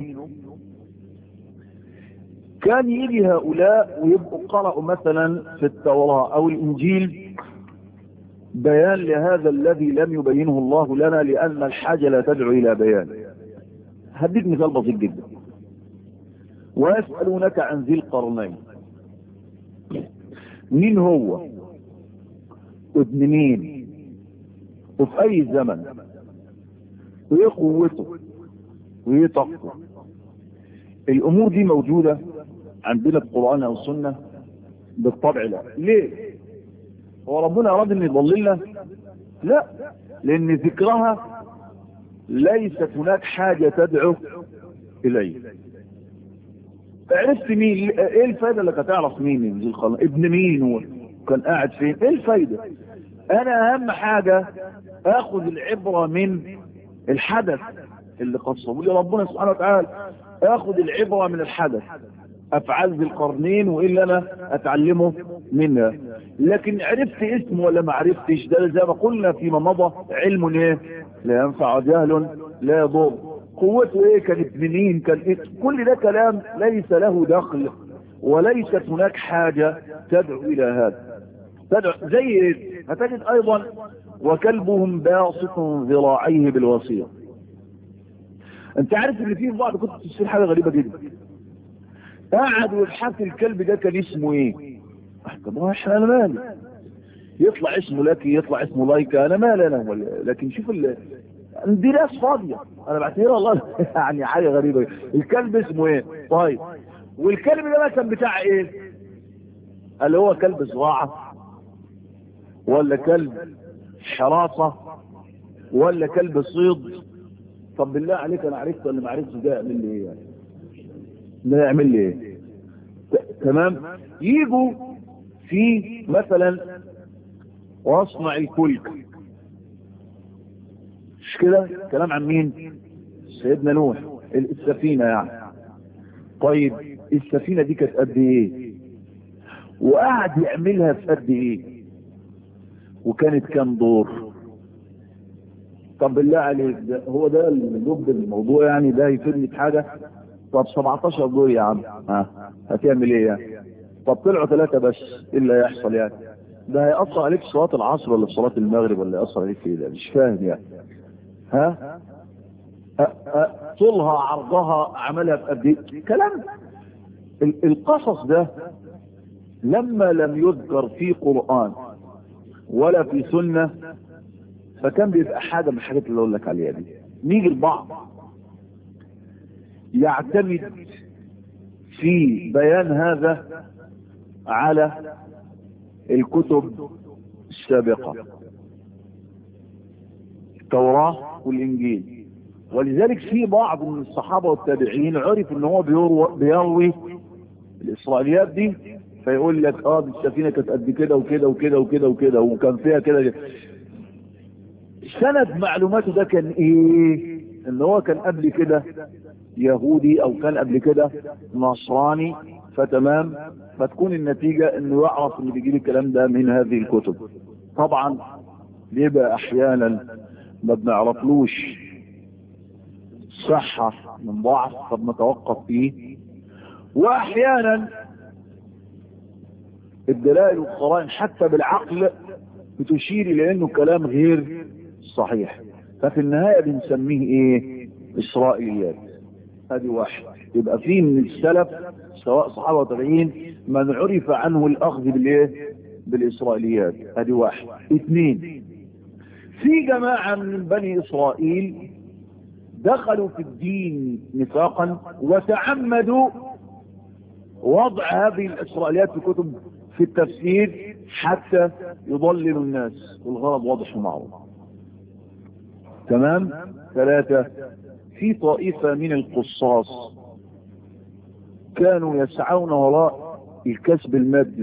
كان يجي هؤلاء ويبقوا قرأوا مثلا في التوراة أو الإنجيل بيان لهذا الذي لم يبينه الله لنا، لأن الحاجة لا تدعو إلى بيان. هديك مثال بسيط جدا. ويسألونك عن ذي القرنين، مين هو؟ ابن مين؟ وفي أي زمن؟ وإيه قوته؟ وإيه طاقته؟ الأمور دي موجودة عندنا في القرآن أو السنة؟ بالطبع لا. ليه؟ هو ربنا أراد أن يضللنا؟ لا، لأن ذكرها ليست هناك حاجة تدعو إليه. عرفت مين؟ ايه الفايدة اللي هتعرف مين ذي القرنين؟ ابن مين هو؟ كان قاعد فين؟ ايه الفايدة؟ انا اهم حاجة اخذ العبرة من الحدث اللي قصه لي ربنا سبحانه وتعالى، اخذ العبرة من الحدث، افعال ذي القرنين والا انا اتعلمه منها. لكن عرفت اسمه ولا ما عرفتش، ده زي ما قلنا فيما مضى، علم ايه لا ينفع، جهل لا يضر. قوته ايه، كانت منين، كان إيه؟ كل ده كلام ليس له دخل، وليست هناك حاجة تدعو الى هذا. تدعو زي ايه؟ هتجد ايضا وكلبهم باسط ذراعيه بالوصية. انت عارف ان في بعض كنت تصير حاجة غريبة جدا، قاعد يبحث الكلب ده كان اسمه ايه. طب احنا انا مالي، يطلع اسمه لاكي، يطلع اسمه لايكا، انا مالي انا ولا. لكن شوف ال... دي ناس فاضيه، انا بعتبرها والله يعني حاجه غريبه. الكلب اسمه ايه؟ طيب والكلب ده مثلا بتاع ايه؟ هل هو كلب زراعه، ولا كلب حراسه، ولا كلب صيد؟ طب بالله عليك انا عرفت ولا ما عرفتش ده يعمل لي ايه يعني؟ ده يعمل لي ايه؟ تمام. يجوا في مثلا واصنع الفلك، مش كده؟ كلام عن مين؟ سيدنا نوح، السفينة يعني. طيب السفينة دي كانت قد ايه؟ وقعد يعملها في قد ايه؟ وكانت كام دور؟ طب بالله عليك ده هو ده لب الموضوع يعني؟ ده يفيدني بحاجة؟ طب سبعتاشر دور يا عم، ها هتعمل ايه يعني؟ طب طلعوا ثلاثة بس، ايه اللي هيحصل يعني؟ ده هيأثر عليك في صلاة العصر ولا في صلاة المغرب، ولا هيأثر عليك في ايه؟ ده مش فاهم يعني. ها أ أ طولها عرضها عملها بقد ايه؟ كلام. القصص ده لما لم يذكر في قرآن ولا في سنة فكان بيبقى حاجة من الحاجات اللي اقول لك عليها دي. نيجي البعض يعتمد في بيان هذا على الكتب السابقة، التوراة والإنجيل. ولذلك في بعض من الصحابة والتابعين عرف ان هو بيروي الإسرائيليات دي، فيقول لك اه دي السفينة كانت قد كده وكده وكده وكده وكده وكان فيها كده. سند معلوماته ده كان ايه؟ ان هو كان قبل كده يهودي او كان قبل كده نصراني، فتمام، فتكون النتيجة انه يعرف ان بيجيب الكلام ده من هذه الكتب. طبعا بيبقى احيانا ما بنعرفلوش صحة من ضعف قد نتوقف فيه، واحيانا الدلائل والقرائن حتى بالعقل بتشير الى انه كلام غير صحيح، ففي النهاية بنسميه ايه؟ اسرائيليات. ادي واحد. يبقى فيه من السلف سواء صحابة وتابعين من عرف عنه الاخذ بالايه؟ بالاسرائيليات. ادي واحد. اثنين، في جماعة من بني اسرائيل دخلوا في الدين نفاقا وتعمدوا وضع هذه الاسرائيليات في كتب في التفسير حتى يضللوا الناس، والغرض واضح ومعروف. تمام. ثلاثة، في طائفة من القصاص كانوا يسعون وراء الكسب المادي.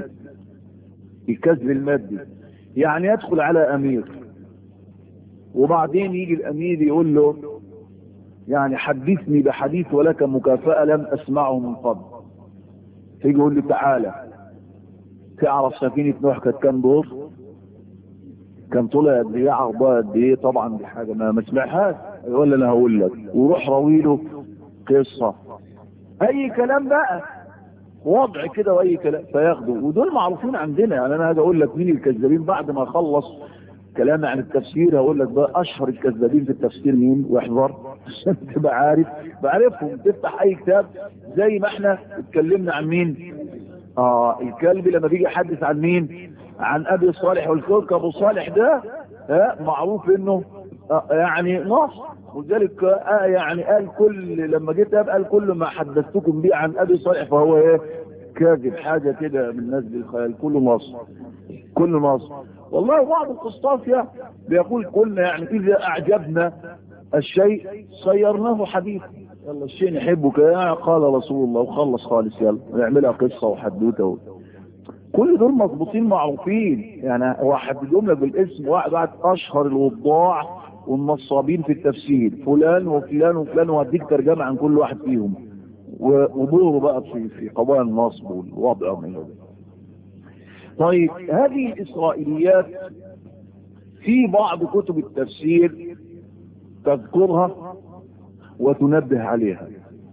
الكسب المادي يعني يدخل على امير وبعدين يجي الامير يقول له يعني حدثني بحديث ولك مكافأة لم اسمعه من قبل. تيجي يقول له تعالى تعرف سفينة نوح كانت كام دور؟ كان طولها قد ايه؟ عرضها قد ايه؟ طبعا دي حاجة ما ما سمعهاش، يقول انا هقول لك، وروح راويله قصة اي كلام بقى، وضع كده واي كلام فياخده. ودول معروفين عندنا يعني. انا هاجي اقول لك مين الكذابين بعد ما اخلص كلام عن التفسير، هقول لك بقى اشهر الكذابين في التفسير مين، واحذر عشان تبقى عارف. بعرفهم. تفتح اي كتاب زي ما احنا اتكلمنا عن مين؟ اه الكلب لما بيجي يحدث عن مين؟ عن ابي صالح والكلك. ابو صالح ده آه معروف انه آه يعني نص، ولذلك آه يعني قال كل لما جيت قال كل ما حدثتكم به عن ابي صالح فهو ايه؟ كاذب. حاجه كده من نزل الخيال، كله نص كله نص. والله بعض القسطاس يعني بيقول قلنا يعني اذا اعجبنا الشيء صيرناه حديث. يلا الشيء نحبه كده قال رسول الله وخلص خالص، يلا نعملها قصه وحدوته. كل دول مضبوطين معروفين يعني. واحد جمله بالاسم، واحد واحد اشهر الوضاع والنصابين في التفسير فلان وفلان وفلان، وهديك ترجمه عن كل واحد فيهم ودوره بقى في في قضايا النصب والوضع من هذا. طيب هذه الإسرائيليات في بعض كتب التفسير تذكرها وتنبه عليها.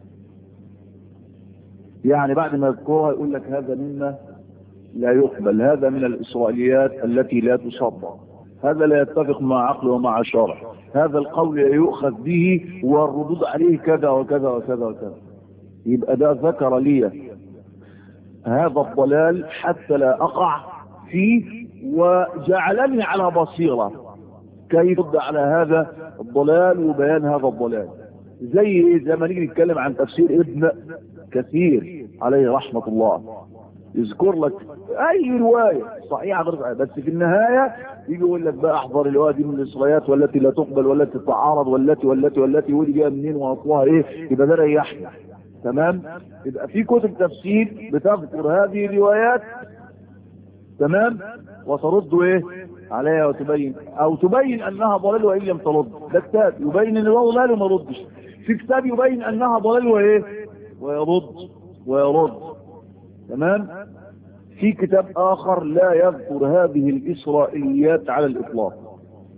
يعني بعد ما يذكرها يقول لك هذا مما لا يقبل، هذا من الإسرائيليات التي لا تصدق، هذا لا يتفق مع عقل ومع شرع، هذا القول لا يؤخذ به والردود عليه كذا وكذا وكذا وكذا. يبقى ده ذكر لي هذا الضلال حتى لا أقع فيه، وجعلني على بصيرة كي يرد على هذا الضلال وبيان هذا الضلال. زي زي ما نيجي نتكلم عن تفسير ابن كثير عليه رحمة الله، يذكر لك اي رواية صحيحة غير صحيحة، بس في النهاية يجي يقول لك بقى احضر الرواية دي من الاسرائيليات والتي لا تقبل والتي تتعارض والتي والتي والتي ودي جايه منين واصلها ايه، يبقى ده ريحنا. تمام. يبقى في كتب تفسير بتذكر هذه الروايات، تمام، وترد ايه عليها وتبين، او تبين انها ضلال وان لم ترد. ده كتاب يبين ان هو ضلال وما يردش، في كتاب يبين انها ضلال وايه ويرد ويرد. تمام. في كتاب اخر لا يذكر هذه الاسرائيليات على الاطلاق،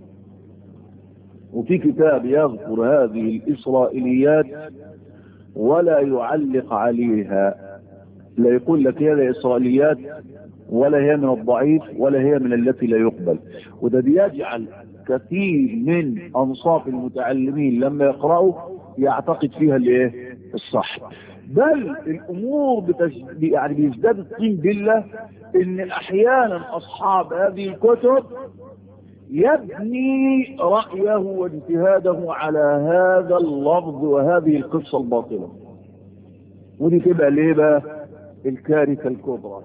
وفي كتاب يذكر هذه الاسرائيليات ولا يعلق عليها، لا يقول لك هذه اسرائيليات ولا هي من الضعيف ولا هي من التي لا يقبل. وده بيجعل كثير من انصاف المتعلمين لما يقرأوا يعتقد فيها الايه الصح، بل الامور بتج... يعني بيزداد الطين بالله ان احيانا اصحاب هذه الكتب يبني رأيه واجتهاده على هذا اللفظ وهذه القصة الباطلة، ودي تبقى ليه بقى الكارثة الكبرى.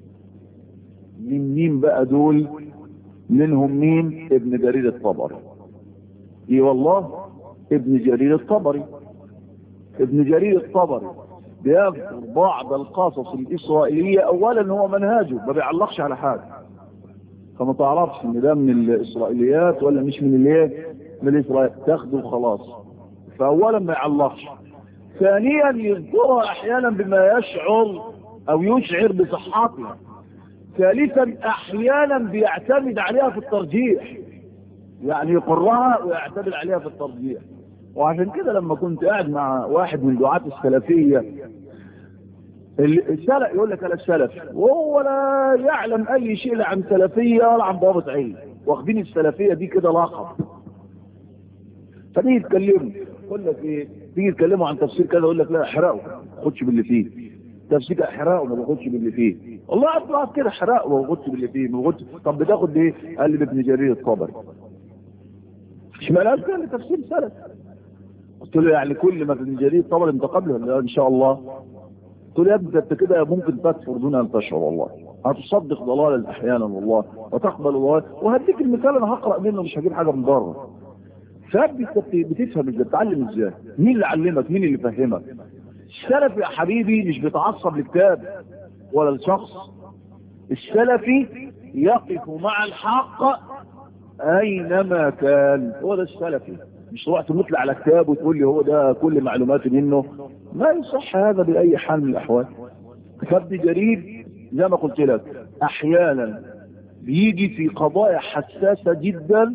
من مين بقى دول؟ منهم مين؟ ابن جرير الطبري. اي والله ابن جرير الطبري. ابن جرير الطبري بيذكر بعض القصص الإسرائيلية. اولا هو منهاجه ما بيعلقش على حاجة، فما تعرفش ان ده من الإسرائيليات ولا مش من الايه من الإسرائيل، تاخده وخلاص. فاولا ما يعلقش. ثانيا يذكرها احيانا بما يشعر او يشعر بصحتها. ثالثا احيانا بيعتمد عليها في الترجيح، يعني يقرها ويعتمد عليها في الترجيح. وعشان كده لما كنت قاعد مع واحد من دعاة السلفية، السلف يقول لك انا السلف وهو لا يعلم اي شيء لا عن سلفية ولا عن ضابط علم، واخدين السلفية دي كده لقب. فتيجي يتكلموا يقول لك ايه، تيجي يتكلموا عن تفسير كذا يقول لك لا احرقه ما تاخدش باللي فيه، تفسير احرقه ما باخدش باللي فيه. والله اطلع كده احرقه ما باخدش باللي فيه ما باخدش. طب بتاخد ايه؟ قال لي ابن جرير الطبري. اشمعنى قال كده تفسير سلف؟ قلت له يعني كل ما ابن جرير الطبري انت قبله ان شاء الله. قلت له يا ابني انت كده ممكن تكفر دون ان تشعر، والله هتصدق ضلالا احيانا والله وتقبل ضلال. وهديك المثال انا هقرا منه مش هجيب حاجه من بره. فابني بتفهم ازاي، بتتعلم ازاي، مين اللي علمك، مين اللي فهمك. السلفي يا حبيبي مش بيتعصب لكتاب ولا الشخص، السلفي يقف مع الحق اينما كان. هو ده السلفي، مش تروح تمثل على كتاب وتقول لي هو ده كل معلوماتي منه، ما يصح هذا باي حال من الاحوال. فابن جرير زي ما قلت لك احيانا بيجي في قضايا حساسة جدا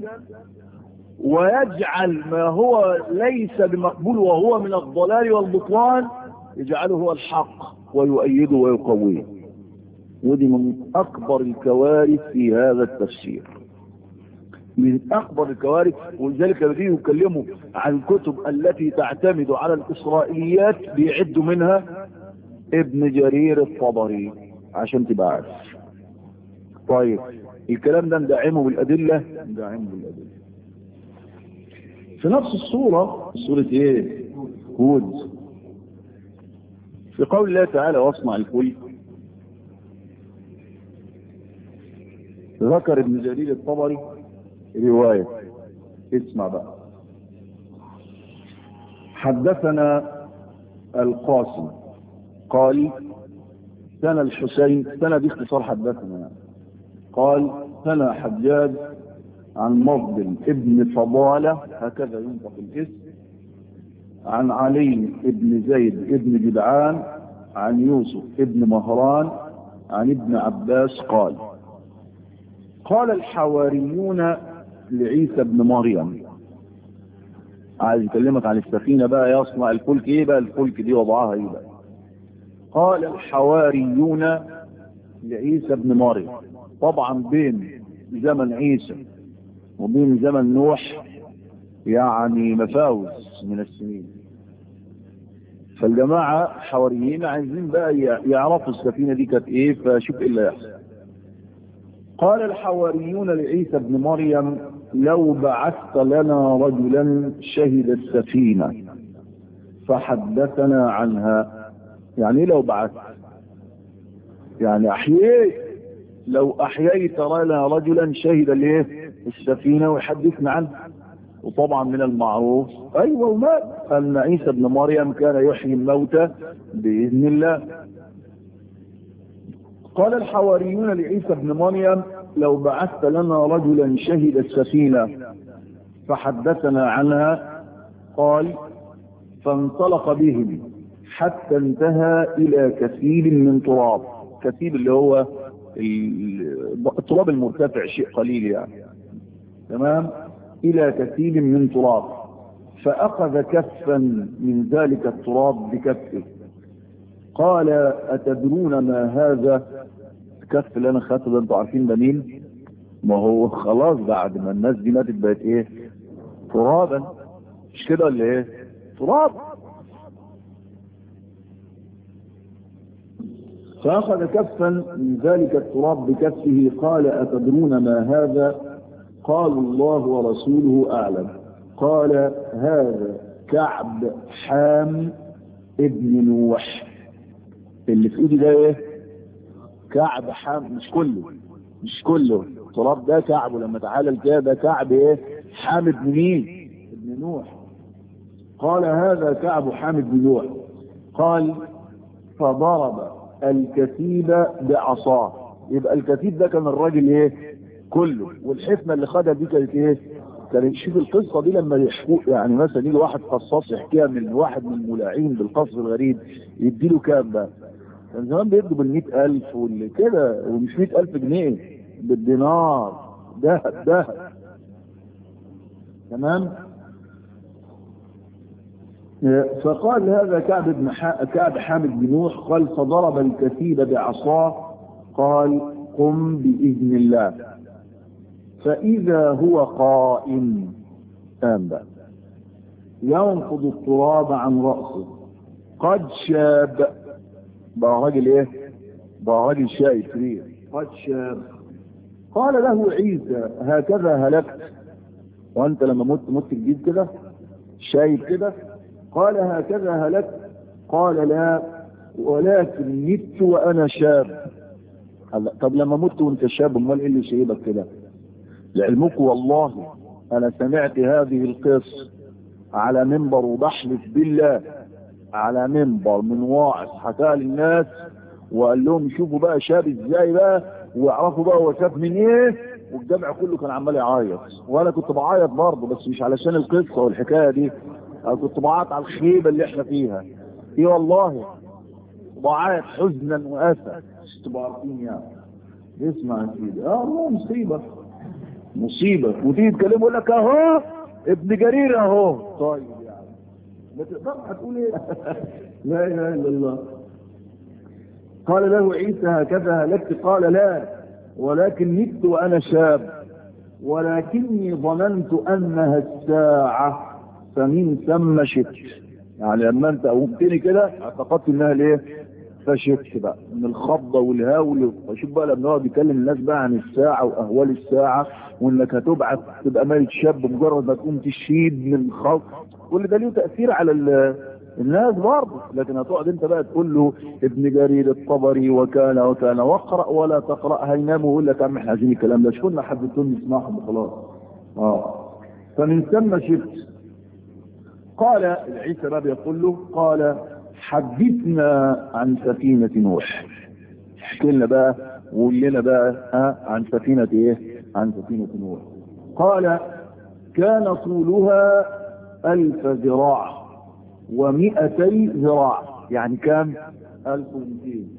ويجعل ما هو ليس بمقبول وهو من الضلال والبطلان يجعله هو الحق ويؤيده ويقويه. ودي من اكبر الكوارث في هذا التفسير، من اكبر الكوارث. ولذلك بديه يتكلموا عن الكتب التي تعتمد على الاسرائيليات بيعدوا منها ابن جرير الطبري عشان تبقى عارف. طيب الكلام ده ندعمه بالادله، ندعمه بالادله. في نفس الصورة، صورة ايه؟ هود، في قول الله تعالى واصنع الفلك، ذكر ابن جرير الطبري رواية. اسمع بقى. حدثنا القاسم قال سنة الحسين، سنة دي اختصار حدثنا، قال سنة حجاج عن مفضل ابن فضالة، هكذا ينطق الاسم، عن علي ابن زيد ابن جدعان عن يوسف ابن مهران عن ابن عباس قال قال الحواريون لعيسى ابن مريم عايز يكلمك عن السفينة بقى، يصنع الفلك ايه بقى الفلك دي وضعها ايه بقى. قال الحواريون لعيسى ابن مريم، طبعا بين زمن عيسى وبين زمن نوح يعني مفاوز من السنين، فالجماعة حواريين عايزين بقى يعرفوا السفينة دي كانت ايه، فشوف ايه اللي يحصل. قال الحواريون لعيسى ابن مريم لو بعثت لنا رجلا شهد السفينة فحدثنا عنها. يعني لو بعثت يعني احييت، لو احييت لنا رجلا شهد الايه السفينة ويحدثنا عنها. وطبعا من المعروف ايوه ومات ان عيسى ابن مريم كان يحيي الموتى باذن الله. قال الحواريون لعيسى ابن مريم لو بعثت لنا رجلا شهد السفينة فحدثنا عنها. قال فانطلق بهم حتى انتهى الى كثير من تراب، كثير اللي هو التراب المرتفع شيء قليل يعني، تمام، الى كثير من تراب، فاخذ كفا من ذلك التراب بكفه. قال اتدرون ما هذا؟ الكف اللي انا خدته ده انتوا عارفين ده مين؟ ما هو خلاص بعد ما الناس دي ماتت بقت ايه؟ ترابا، مش كده ولا ايه؟ تراب. فاخذ كفا من ذلك التراب بكفه. قال اتدرون ما هذا؟ قالوا الله ورسوله اعلم. قال هذا كعب حام ابن نوح. اللي في ايدي ده ايه؟ كعب حام، مش كله مش كله التراب ده كعب، لما تعالى كده ده كعب ايه؟ حام ابن مين؟ ابن نوح. قال هذا كعب حام ابن نوح. قال فضرب الكتيب بعصاه. يبقى الكتيب ده كان الراجل ايه؟ كله، والحفنه اللي خدها دي كانت ايه؟ كان شوف القصه دي لما يحكوا يعني مثلا يجي واحد قصاص يحكيها من واحد من الملاعين بالقصص الغريب يديله كام بقى؟ كان زمان بيدوا بالمئة ألف واللي كده، ومش مئة ألف جنيه، بالدينار، دهب دهب، تمام. فقال هذا كعب بن كعب حامد بن نوح. قال فضرب الكتيب بعصاه. قال قم بإذن الله. فإذا هو قائم قام بقى ينفض التراب عن رأسه قد شاب. بقى راجل ايه؟ بقى راجل شايب كبير قد شاب. قال له عيسى هكذا هلكت وانت لما مت مت جديد كده شايب كده؟ قال هكذا هلكت. قال لا ولكن مت وانا شاب. طب لما مت وانت شاب امال ايه اللي شايبك كده؟ لعلمك والله انا سمعت هذه القصة على منبر وبحلف بالله على منبر من واعظ حكاها للناس وقال لهم شوفوا بقى شاب ازاي بقى واعرفوا بقى هو شاف من ايه، والجمع كله كان عمال يعيط وانا كنت بعيط برضه، بس مش علشان القصه والحكايه دي، انا كنت بعيط على الخيبه اللي احنا فيها ايه والله، بعيط حزنا واسى. تبقوا عارفين يعني اسمع يا سيدي اه والله مصيبه مصيبه، وتيجي تكلمه يقول لك اهو ابن جرير اهو. طيب يعني ما تقدرش هتقول ايه؟ لا اله الا الله. قال له عيسى هكذا هلكت؟ قال لا ولكن مت وانا شاب ولكني ظننت انها الساعه فمن ثم شئت. يعني لما انت قمتني كده اعتقدت انها ليه؟ فشفت بقى من الخضه والهول. وشوف بقى لما هو بيكلم الناس بقى عن الساعه واهوال الساعه وانك هتبعث تبقى ميت شاب مجرد ما تقوم تشيد من خوف، كل ده له تاثير على الناس برضه. لكن هتقعد انت بقى تقول له ابن جرير الطبري وكان وكان واقرا ولا تقرا هينام ويقول لك يا عم احنا عايزين الكلام ده، مش كنا حدثوني نسمعهم وخلاص. اه فمن ثم شفت. قال عيسى بقى بيقول له قال حدثنا عن سفينة نوح. احكي لنا بقى وقول لنا بقى ها عن سفينة ايه؟ عن سفينة نوح. قال كان طولها ألف ذراع ومئتي ذراع، يعني كام؟ ألف ومئتين.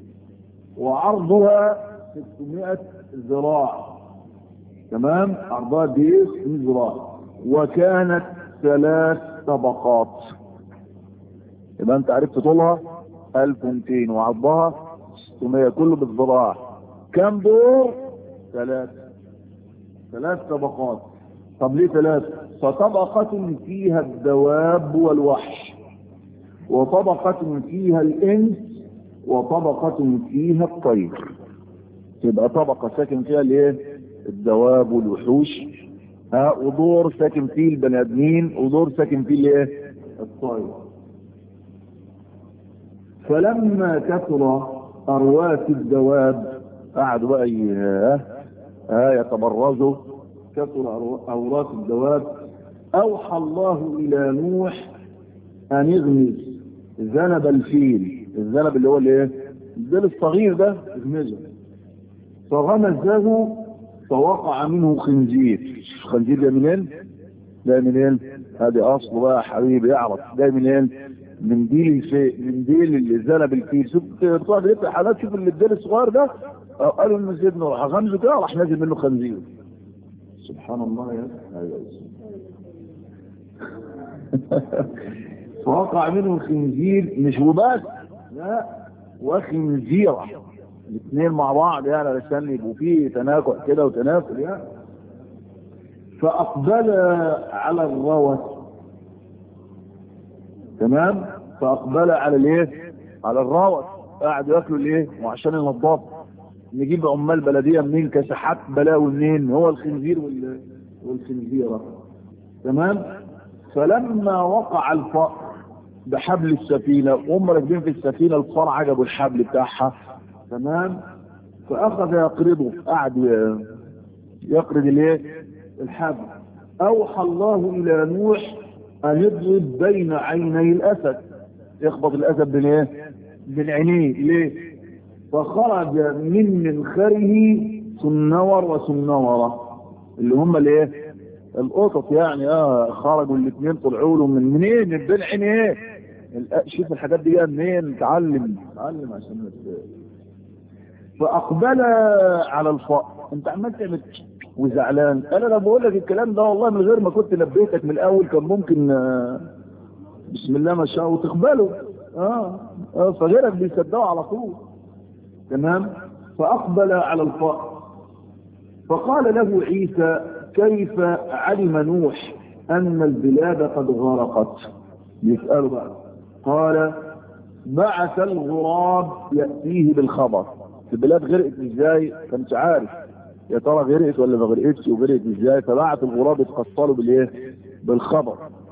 وعرضها ستمائة ذراع، تمام، عرضها دي ستمائة ذراع. وكانت ثلاث طبقات. يبقى انت عرفت طولها ألف ومئتين وعرضها ستمائة، كله بالذراع. كم دور؟ ثلاث ثلاث طبقات. طب ليه ثلاث؟ فطبقة فيها الدواب والوحش، وطبقة فيها الإنس، وطبقة فيها الطير. تبقى طبقة ساكن فيها الايه؟ الدواب والوحوش، ها، ودور ساكن فيه البني ادمين، ودور ساكن فيه الايه؟ الطير. فلما كثر أرواث الدواب قعدوا بقى ها يتبرزوا، كثر أرواث الدواب، أوحى الله إلى نوح أن يغمز ذنب الفيل. الذنب اللي هو الايه؟ الذئب الصغير ده، اغمزه. فغمزه فوقع منه خنزير. خنزير ده منين؟ ده منين؟ هذه اصله بقى حبيبي يعرف ده منين؟ من ديل الفيل، من ديل اللي ذنب الفيل. شوف بتوع بيفتح حالات، شوف اللي الديل الصغير ده قالوا انه سيدنا راح غمزه كده راح نازل منه خنزير. سبحان الله يا ايوه. فوقع منه خنزير، مش وبس، لا، وخنزيرة، الاثنين مع بعض يعني علشان يبقوا فيه تناكح كده وتنافل يعني. فأقبل على الروث، تمام، فأقبل على الايه؟ على الروث. قاعد ياكلوا الايه؟ وعشان ينضف نجيب عمال بلديه منين؟ كسحات بلاوي منين؟ هو الخنزير وال... والخنزيره، تمام. فلما وقع الفأر بحبل السفينه وهم راكبين في السفينه، الفأر عجبوا الحبل بتاعها، تمام، فاخذ يقرضه، قعد يقرض الايه؟ الحبل. اوحى الله الى نوح ان يضرب بين عيني الاسد، يخبط الاسد بين ايه؟ بين عينيه. ليه؟ فخرج من منخره سنور وسنورة، اللي هم الايه؟ القطط يعني. اه خرجوا الاثنين طلعوا له من منين؟ من بين عينيه. شوف الحاجات دي منين؟ تعلم تعلم عشان نتفاهم. فاقبل على الفأر. انت عمال تعمل وزعلان. انا لما بقول لك الكلام ده والله من غير ما كنت نبهتك من الاول كان ممكن آه بسم الله ما شاء الله وتقبله. اه, آه فغيرك بيصدقوا على طول، تمام. فأقبل على الفأر فقال له عيسى: كيف علم نوح أن البلاد قد غرقت؟ يسأله بقى. قال: بعث الغراب يأتيه بالخبر. البلاد غرقت ازاي؟ كانش عارف يا ترى غرقت ولا ما غرقتش وغرقت ازاي، فبعث الغراب يتقصله بالايه؟ بالخبر.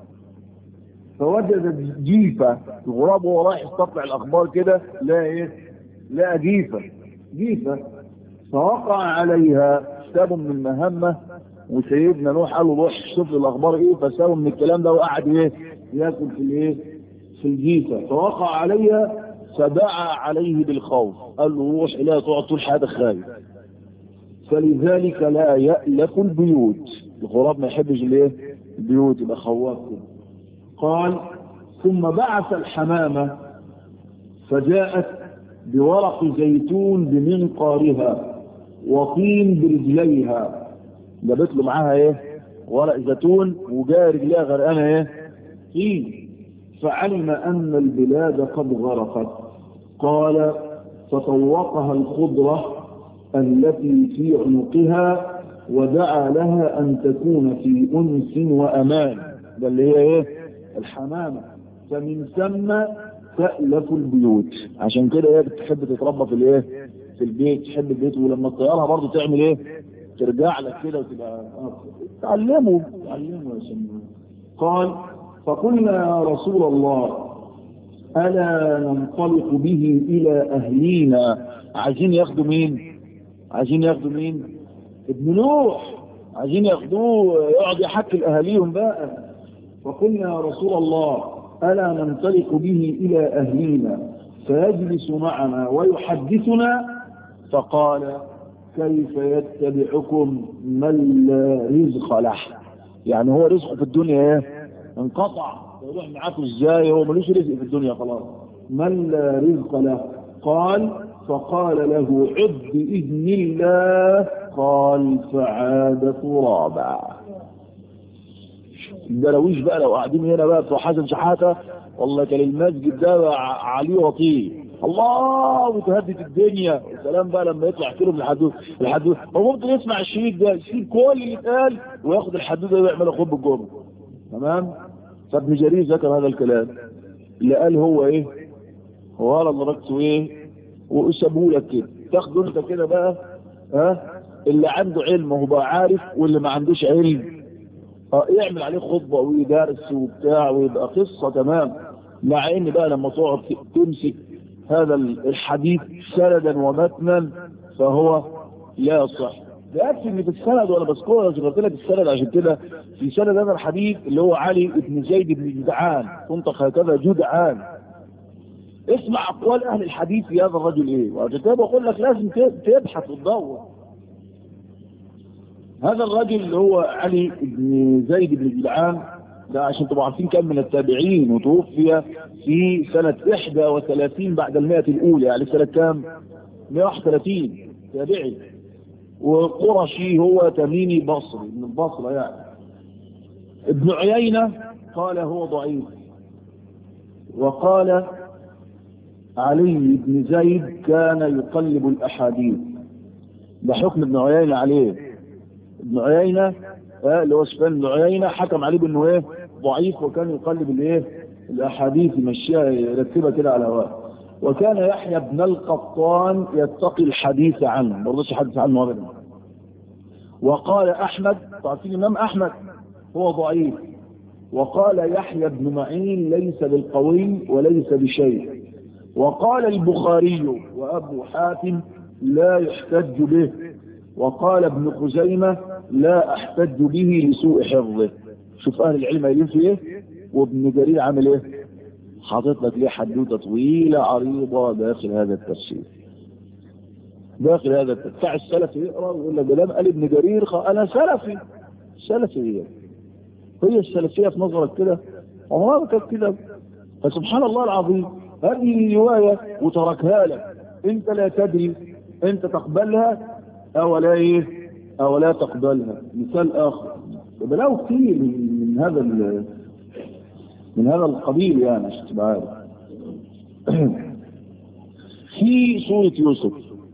فوجد جيفة. الغراب وهو رايح يستطلع الأخبار كده لا ايه؟ لا جيفة جيفة فوقع عليها. سابوا من المهمة، وسيدنا نوح قال له روح شوف الأخبار ايه، فسابوا من الكلام ده وقعد ايه؟ ياكل في الايه؟ في الجيفة. فوقع عليها فدعا عليه بالخوف، قال له روح لا تقعد طول حياتك خايف. فلذلك لا يألف البيوت. الغراب ما يحبش الايه؟ البيوت، يبقى خواف. قال: ثم بعث الحمامة فجاءت بورق زيتون بمنقارها وطين برجليها. جابت له معاها ايه؟ ورق زيتون وجاء رجليها غرقانه ايه؟ طين. فعلم ان البلاد قد غرقت. قال: فطوقها الخضرة التي في عنقها ودعا لها ان تكون في انس وامان. ده اللي هي ايه؟ الحمامة. فمن ثم تألف البيوت. عشان كده هي بتحب تتربى في الايه؟ في البيت، تحب البيت. ولما تطيرها برضه تعمل ايه؟ ترجع لك كده وتبقى تعلمه تعلمه يا سيدنا. قال: فقلنا يا رسول الله ألا ننطلق به إلى أهلينا. عايزين ياخدوا مين؟ عايزين ياخدوا مين؟ ابن نوح. عايزين ياخدوه يقعد يحكي لأهاليهم بقى. فقلنا يا رسول الله ألا ننطلق به إلى أهلينا فيجلس معنا ويحدثنا؟ فقال: كيف يتبعكم من لا رزق له؟ يعني هو رزقه في الدنيا ايه؟ انقطع. يروح معاكم ازاي؟ هو ملوش رزق في الدنيا خلاص. من لا رزق له. قال: فقال له: عد بإذن الله. قال: فعاد ترابا. الدراويش بقى لو قاعدين هنا بقى بتوع حسن شحاته، والله كان المسجد ده بقى عليه وطيه الله وتهدد الدنيا. السلام بقى لما يطلع كلهم الحدود الحدود هو ممكن يسمع الشريط ده يسيب كل اللي اتقال وياخد الحدود ده ويعمل خطبه الجمعه. تمام. فابن جرير ذكر هذا الكلام اللي قال هو ايه، هو قال درجته ايه وسابوه لك كده، تاخده انت كده بقى ها اللي عنده علم هو بقى عارف، واللي ما عندوش علم اه يعمل عليه خطبه ويدرس وبتاع ويبقى قصه تمام. مع ان بقى لما تقعد تمسك هذا الحديث سندا ومتنا فهو لا يصح. ده يكفي ان في السند وانا بذكرها ذكرت لك السند عشان كده في سند هذا الحديث اللي هو علي بن زيد بن جدعان تنطق هكذا جدعان. اسمع اقوال اهل الحديث في هذا الرجل ايه، وعشان كده بقول لك لازم تبحث وتدور. هذا الرجل اللي هو علي بن زيد بن جدعان ده عشان تبقوا عارفين كم من التابعين، وتوفي في سنة إحدى وثلاثين بعد المائة الأولى، يعني سنة كام؟ مائة وواحد وثلاثين تابعي، وقرشي هو تميمي بصري من البصرة يعني. ابن عيينة قال هو ضعيف، وقال علي بن زيد كان يقلب الأحاديث. ده حكم ابن عيينة عليه. ابن عيينة اه اللي هو سفيان بن عيينة حكم عليه بانه ايه ضعيف، وكان يقلب الايه الاحاديث يمشيها يرتبها كده على هواه. وكان يحيى بن القطان يتقي الحديث عنه، ما رضيش يحدث عنه ابدا. وقال احمد، تعرفين الامام احمد هو ضعيف، وقال يحيى بن معين ليس بالقوي وليس بشيء. وقال البخاري وابو حاتم لا يحتج به. وقال ابن خزيمة لا احتج به لسوء حفظه. شوف اهل العلم قايلين في ايه، وابن جرير عامل ايه، حاطط لك ليه حدوته طويله عريضه داخل هذا التفسير. داخل هذا التفسير بتاع السلف يقرا ويقول لك ده قال ابن جرير انا سلفي. سلفي ايه؟ هي السلفيه في نظرك كده؟ عمرها ما كانت كده. فسبحان الله العظيم هذه روايه وتركها لك انت لا تدري انت تقبلها او لا ايه او لا تقبلها. مثال اخر بلاقوا كتير من, من هذا من هذا القبيل يعني عشان تبقى عارف. في سورة يوسف،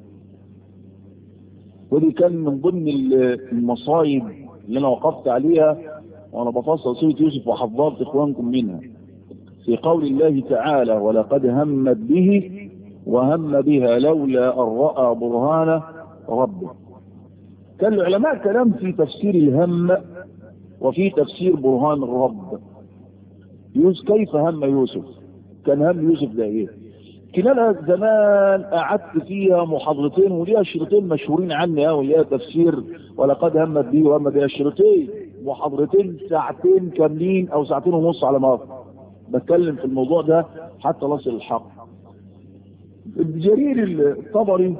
ودي كان من ضمن المصايب اللي انا وقفت عليها وانا بفصل سورة يوسف وحضرت اخوانكم منها، في قول الله تعالى ولقد همت به وهم بها لولا ان رأى برهان ربه. كان العلماء كلام في تفسير الهم وفي تفسير برهان الرب. يوسف كيف هم يوسف؟ كان هم يوسف ده ايه؟ كنا زمان قعدت فيها محاضرتين وليها شريطين مشهورين عني قوي، اللي هي تفسير ولقد همت به وهم بها، شريطين محاضرتين ساعتين كاملين او ساعتين ونص على ما بتكلم في الموضوع ده حتى نصل الحق. ابن جرير الطبري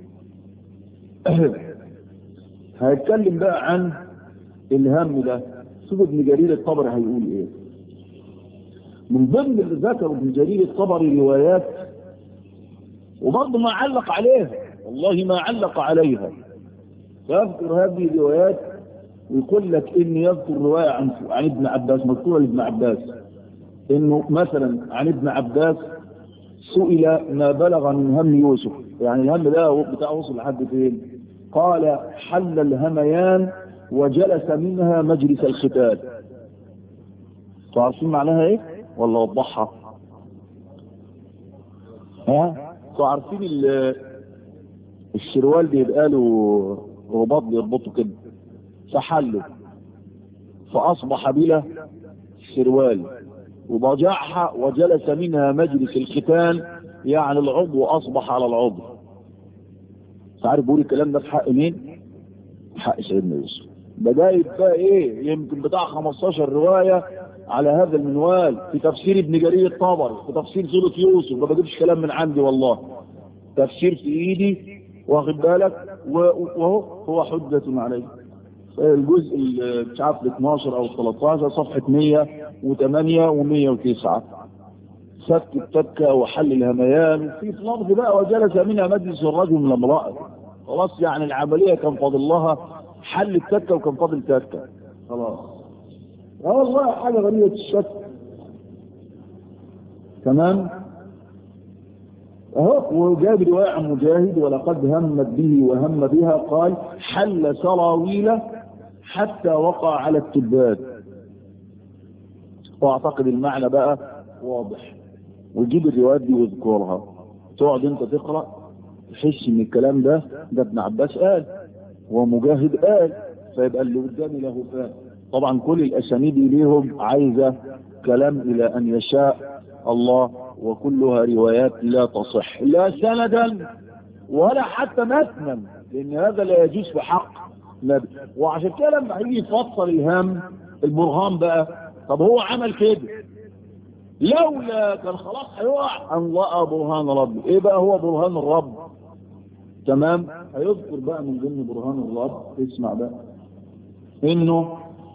هيتكلم بقى عن الهم ده. شوف ابن جرير الطبري هيقول ايه. من ضمن اللي ذكر ابن جرير الطبري روايات وبرضه ما علق عليها، والله ما علق عليها. فيذكر هذه الروايات ويقول لك اني يذكر روايه عن عن ابن عباس، مذكوره لابن عباس انه مثلا عن ابن عباس سئل ما بلغ من هم يوسف، يعني الهم ده بتاعه وصل لحد فين؟ قال حل الهميان وجلس منها مجلس الختان. تعرفين معناها ايه ولا وضحها؟ ها تعرفين الشروال بيبقى له رباط بيربطه كده، فحله فاصبح بلا شروال وضجعها وجلس منها مجلس الختان، يعني العضو اصبح على العضو. تعرف بقول الكلام ده في حق مين؟ حق سيدنا يوسف. بداية بقى ايه، يمكن بتاع خمستاشر رواية على هذا المنوال في تفسير ابن جرير الطبري، في تفسير سورة يوسف. ما بجيبش كلام من عندي والله، تفسير في ايدي واخد بالك، وهو هو حجة عليه. الجزء مش عارف ال اتناشر او ال تلتاشر صفحة مية وتمانية ومية وتسعة، فك التكة وحل الهميان. وفي لفظ بقى وجلس منها مجلس الرجل من امرأة. خلاص يعني العملية كان فاضل لها حل التكة وكان فاضل تكة خلاص. اه والله حاجة غريبة الشكل. تمام. اهو وجاب رواية عن مجاهد ولقد همت به وهم بها قال حل سراويله حتى وقع على التبات. واعتقد المعنى بقى واضح، ويجيب الروايات دي ويذكرها، تقعد انت تقرأ تحس ان الكلام ده ده ابن عباس قال ومجاهد قال، فيبقى اللي قدامي له فهم. طبعا كل الاسانيد ليهم عايزة كلام الى ان يشاء الله، وكلها روايات لا تصح لا سندا ولا حتى متنا، لان هذا لا يجوز في حق نبي. وعشان كده لما هيجي يفصل الهم البرهان بقى، طب هو عمل كده لولا كان خلاص هيقع ان لقى برهان ربي. ايه بقى هو برهان الرب؟ تمام. هيذكر بقى من ضمن برهان الرب، اسمع بقى، انه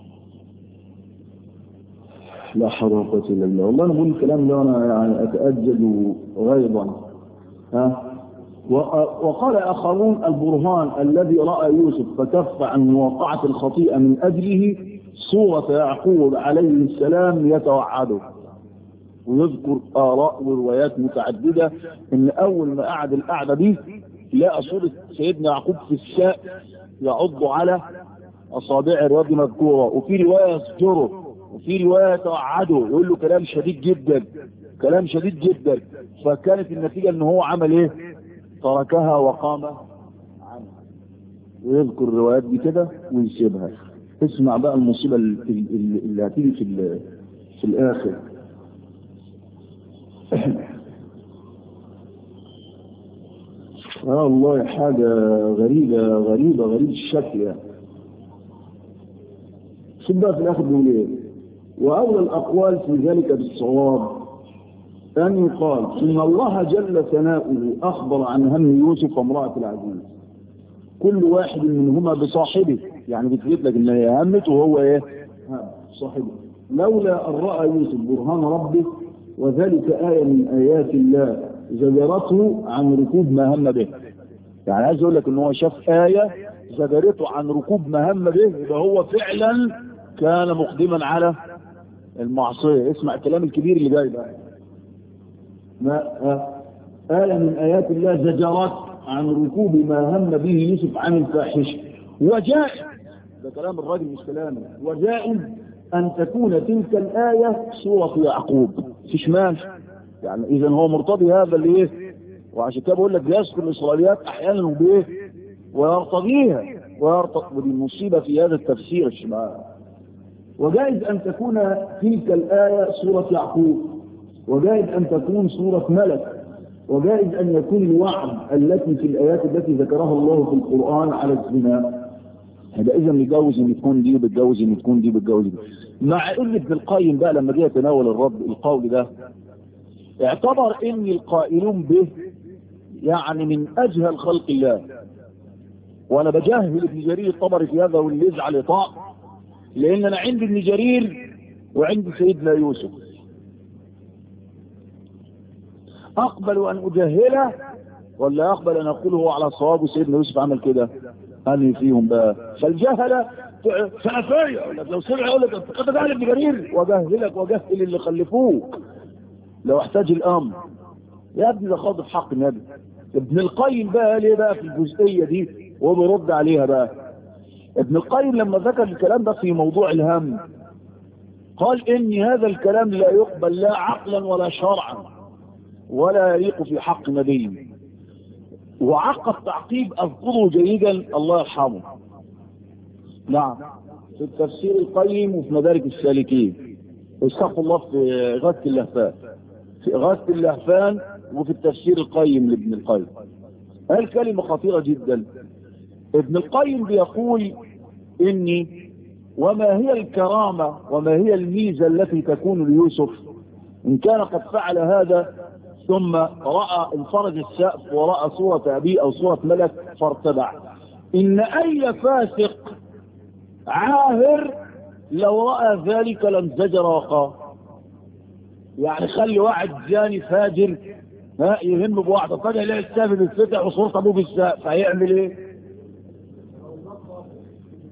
لا حول ولا قوة الا بالله. والله انا بقول الكلام ده وانا يعني اتأجد غيظا. ها وقال اخرون البرهان الذي رأى يوسف فكف عن مواقعة الخطيئة من اجله صورة يعقوب عليه السلام يتوعده. ويذكر آراء وروايات متعددة ان اول ما قعد القعدة دي لقى صورة سيدنا يعقوب في الساء يعض على اصابع الرجل مذكورة، وفي رواية يسجره، وفي رواية توعده يقول له كلام شديد جدا كلام شديد جدا. فكانت النتيجة ان هو عمل ايه؟ تركها وقام عنها. ويذكر الروايات دي كده ويسيبها. اسمع بقى المصيبة اللي هتيجي في في الاخر. اه والله حاجة غريبة غريبة غريب الشكل يعني. شوف بقى في الاخر بيقول ايه؟ واولى الاقوال في ذلك بالصواب ان يقال ان الله جل ثناؤه اخبر عن هم يوسف وامرأة العزيز كل واحد منهما بصاحبه، يعني بتثبت لك ان هي همت وهو ايه؟ صاحبه. لولا ان راى يوسف برهان ربه وذلك آية من آيات الله زجرته عن ركوب ما هم به. يعني عايز اقول لك ان هو شاف آية زجرته عن ركوب ما هم به، يبقى هو فعلا كان مقدما على المعصية. اسمع الكلام الكبير اللي جاي بقى. ما آية من آيات الله زجرت عن ركوب ما هم به يوسف عن الفاحشة وجائز، ده كلام الراجل مش كلامي، وجائز أن تكون تلك الآية سورة يعقوب. فيش مال يعني، إذا هو مرتضي هذا اللي إيه؟ وعشان كده بقول لك بيذكر الإسرائيليات أحيانا وبإيه؟ ويرتضيها ويرتضي. ودي المصيبة في هذا التفسير الشمال. وجائز أن تكون تلك الآية سورة يعقوب، وجائز أن تكون سورة ملك، وجائز أن يكون الوعد التي في الآيات التي ذكرها الله في القرآن على الزنا. هذا إذا بيتجوز إن تكون دي وبتجوز إن تكون دي وبتجوز دي. مع إن ابن القيم بقى لما جه يتناول الرب القول ده اعتبر إن القائلون به يعني من أجهل خلق الله. وأنا بجهل ابن جرير الطبري في هذا واللي يزعل طاق، لأن أنا عندي ابن جرير وعندي سيدنا يوسف، أقبل أن أجهله ولا أقبل أن أقول هو على صواب وسيدنا يوسف عمل كده؟ أنهي فيهم بقى؟ فالجهلة سلفية، لو سمع يقول لك أنت جاهل ابن جرير وجهلك وجهل اللي خلفوك لو احتاج الأمر. يا ابني ده خاض في حق النبي. ابن القيم بقى ليه بقى في الجزئية دي وبرد عليها بقى. ابن القيم لما ذكر الكلام ده في موضوع الهم قال إن هذا الكلام لا يقبل لا عقلا ولا شرعا ولا يليق في حق نبي. وعقب تعقيب أذكره جيدا الله يرحمه. نعم في التفسير القيم وفي مدارك السالكين، استغفر الله، في غاثة اللهفان في غاثة اللهفان وفي التفسير القيم لابن القيم قال كلمة خطيرة جدا. ابن القيم بيقول إني وما هي الكرامة وما هي الميزة التي تكون ليوسف إن كان قد فعل هذا ثم رأى انفرج السقف ورأى صورة أبيه أو صورة ملك فارتبع. إن أي فاسق عاهر لو رأى ذلك لانزجر وقاه. يعني خلي واحد جاني فاجر ها يهم بواحدة فجأة يلاقي السقف بيتفتح وصورة أبوه في السقف، هيعمل إيه؟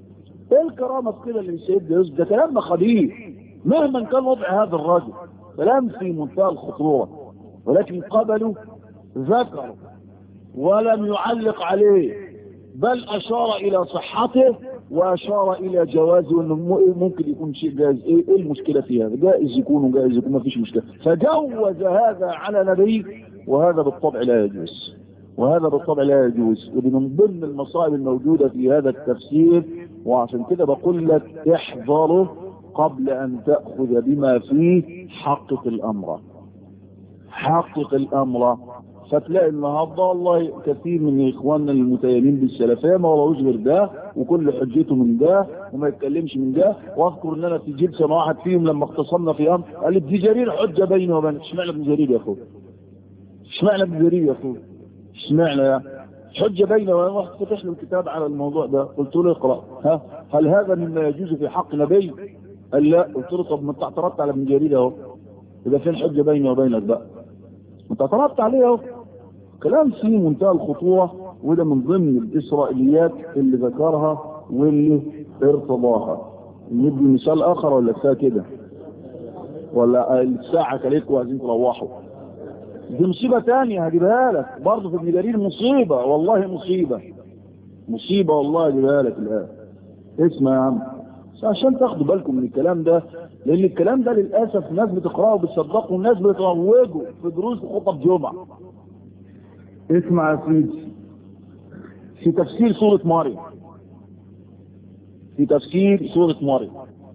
ايه الكرامة في كده اللي سيدنا يوسف؟ ده كلام خبيث مهما كان وضع هذا الرجل، كلام في منتهى الخطورة. ولكن قبلوا ذكروا ولم يعلق عليه، بل أشار إلى صحته وأشار إلى جوازه، وأنه ممكن يكون شيء جائز. إيه, إيه المشكلة في هذا؟ جائز يكون وجائز يكون، ما فيش مشكلة. فجوز هذا على نبي، وهذا بالطبع لا يجوز، وهذا بالطبع لا يجوز. ودي من ضمن المصائب الموجودة في هذا التفسير. وعشان كده بقول لك احذره قبل أن تأخذ بما فيه، حقق الأمر، حقق الأمر. فتلاقي النهارده والله كثير من اخواننا المتيمين بالسلفيه ما وراهوش غير ده، وكل حجته من ده، وما يتكلمش من ده. واذكر ان انا في جلسه مع واحد فيهم لما اختصمنا في امر، قال لي ابن جرير حجه بيني وبينك. اشمعنى ابن جرير يا اخويا؟ اشمعنى ابن جرير يا اخويا؟ اشمعنى يا حجه بيني وبينك؟ واحد فتح له الكتاب على الموضوع ده، قلت له اقرا، ها هل هذا مما يجوز في حق نبي؟ قال لا. قلت له طب ما انت اعترضت على ابن جرير اهو، يبقى فين حجه بيني وبينك بقى؟ انت اعترضت عليه اهو. كلام فيه منتهى الخطورة، وده من ضمن الإسرائيليات اللي ذكرها واللي ارتضاها. ندي مثال آخر ولا كفايه كده؟ ولا الساعة كليكم وعايزين تروحوا؟ دي مصيبة تانية هجيبها لك برضه في ابن جرير، مصيبة والله، مصيبة مصيبة والله هجيبها لك الآن. اسمع يا عم عشان تاخدوا بالكم من الكلام ده، لأن الكلام ده للأسف ناس بتقرأه وبتصدقه، والناس بتروجه في دروس وخطب جمعة. اسمع يا سيدي، في تفسير سورة مريم، في تفسير سورة مريم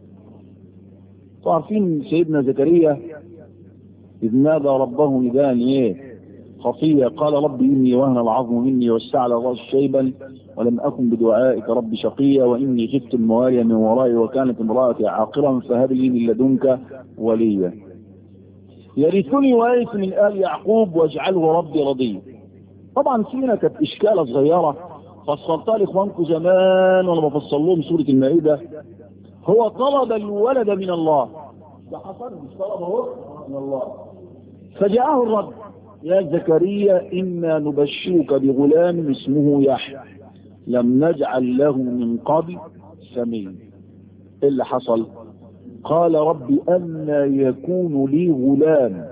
عارفين سيدنا زكريا إذ نادى ربه نداء ايه خفيا، قال رب إني وهن العظم مني واستعلى الرأس شيبا ولم أكن بدعائك رب شقيا وإني خفت الموالي من ورائي وكانت امرأتي عاقرا فهب لي من لدنك وليا يرثني ويرث من آل يعقوب واجعله ربي رضيا. طبعا فينا كانت إشكالة صغيرة فصلتها لإخوانكم زمان وأنا بفصل لهم سورة المائدة. هو طلب الولد من الله، ده حصل مش طلبه من الله، فجاءه الرب يا زكريا إنا نبشرك بغلام اسمه يحيى لم نجعل له من قبل سميا. إيه اللي حصل؟ قال رب أنى يكون لي غلام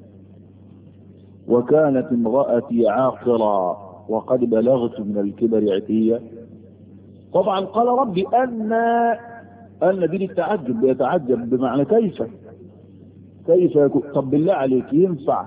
وكانت امرأتي عاقرا وقد بلغت من الكبر عتيا. طبعا قال ربي أن أن دي التعجب، بيتعجب بمعنى كيف كيف يكون. طب بالله عليك ينفع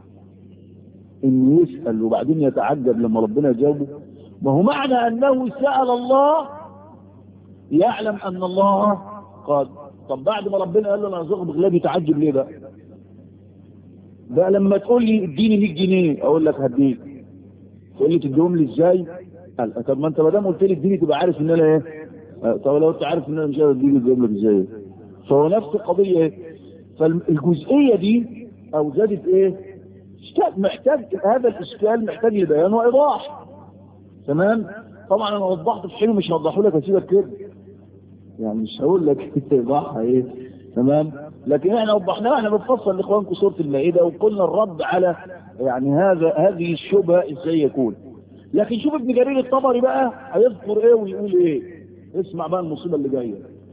انه يسأل وبعدين يتعجب لما ربنا يجاوبه؟ ما هو معنى انه سأل الله يعلم ان الله قال. طب بعد ما ربنا قال له انا ارزقك بغلاب يتعجب ليه بقى؟ بقى لما تقول لي اديني مية جنيه اقول لك هديك، تقول لي تديهم لي ازاي؟ قال طب ما انت ما دام قلت لي اديني تبقى عارف ان انا ايه. طب لو انت عارف ان انا مش هديك اديهم لك ازاي؟ فهو نفس القضيه ايه. فالجزئيه دي اوجدت ايه؟ محتاج هذا الاشكال محتاج لبيان وايضاح. تمام. طبعا انا وضحت في حين مش هوضحه لك اسيبك كده يعني، مش هقول لك ايضاحها ايه. تمام. لكن احنا وضحناها، احنا بنفصل لاخوانكم سوره المائده وقلنا الرد على يعني هذا هذه الشبهه ازاي يكون. لكن شوف ابن جرير الطبري بقى هيذكر ايه ويقول ايه. اسمع بقى المصيبه اللي جايه.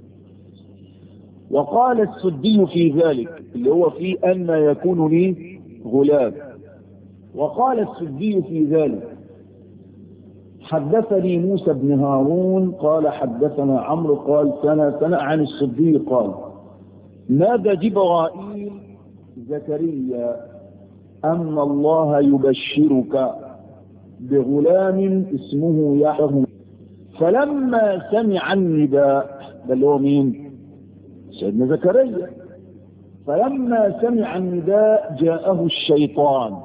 وقال السدي في ذلك اللي هو في ان يكون لي غلام. وقال السدي في ذلك حدثني موسى بن هارون قال حدثنا عمرو قال سنة سنة عن السدي قال نادى جبرائيل زكريا أن الله يبشرك بغلام اسمه يحيى. فلما سمع النداء، ده اللي هو مين؟ سيدنا زكريا. فلما سمع النداء جاءه الشيطان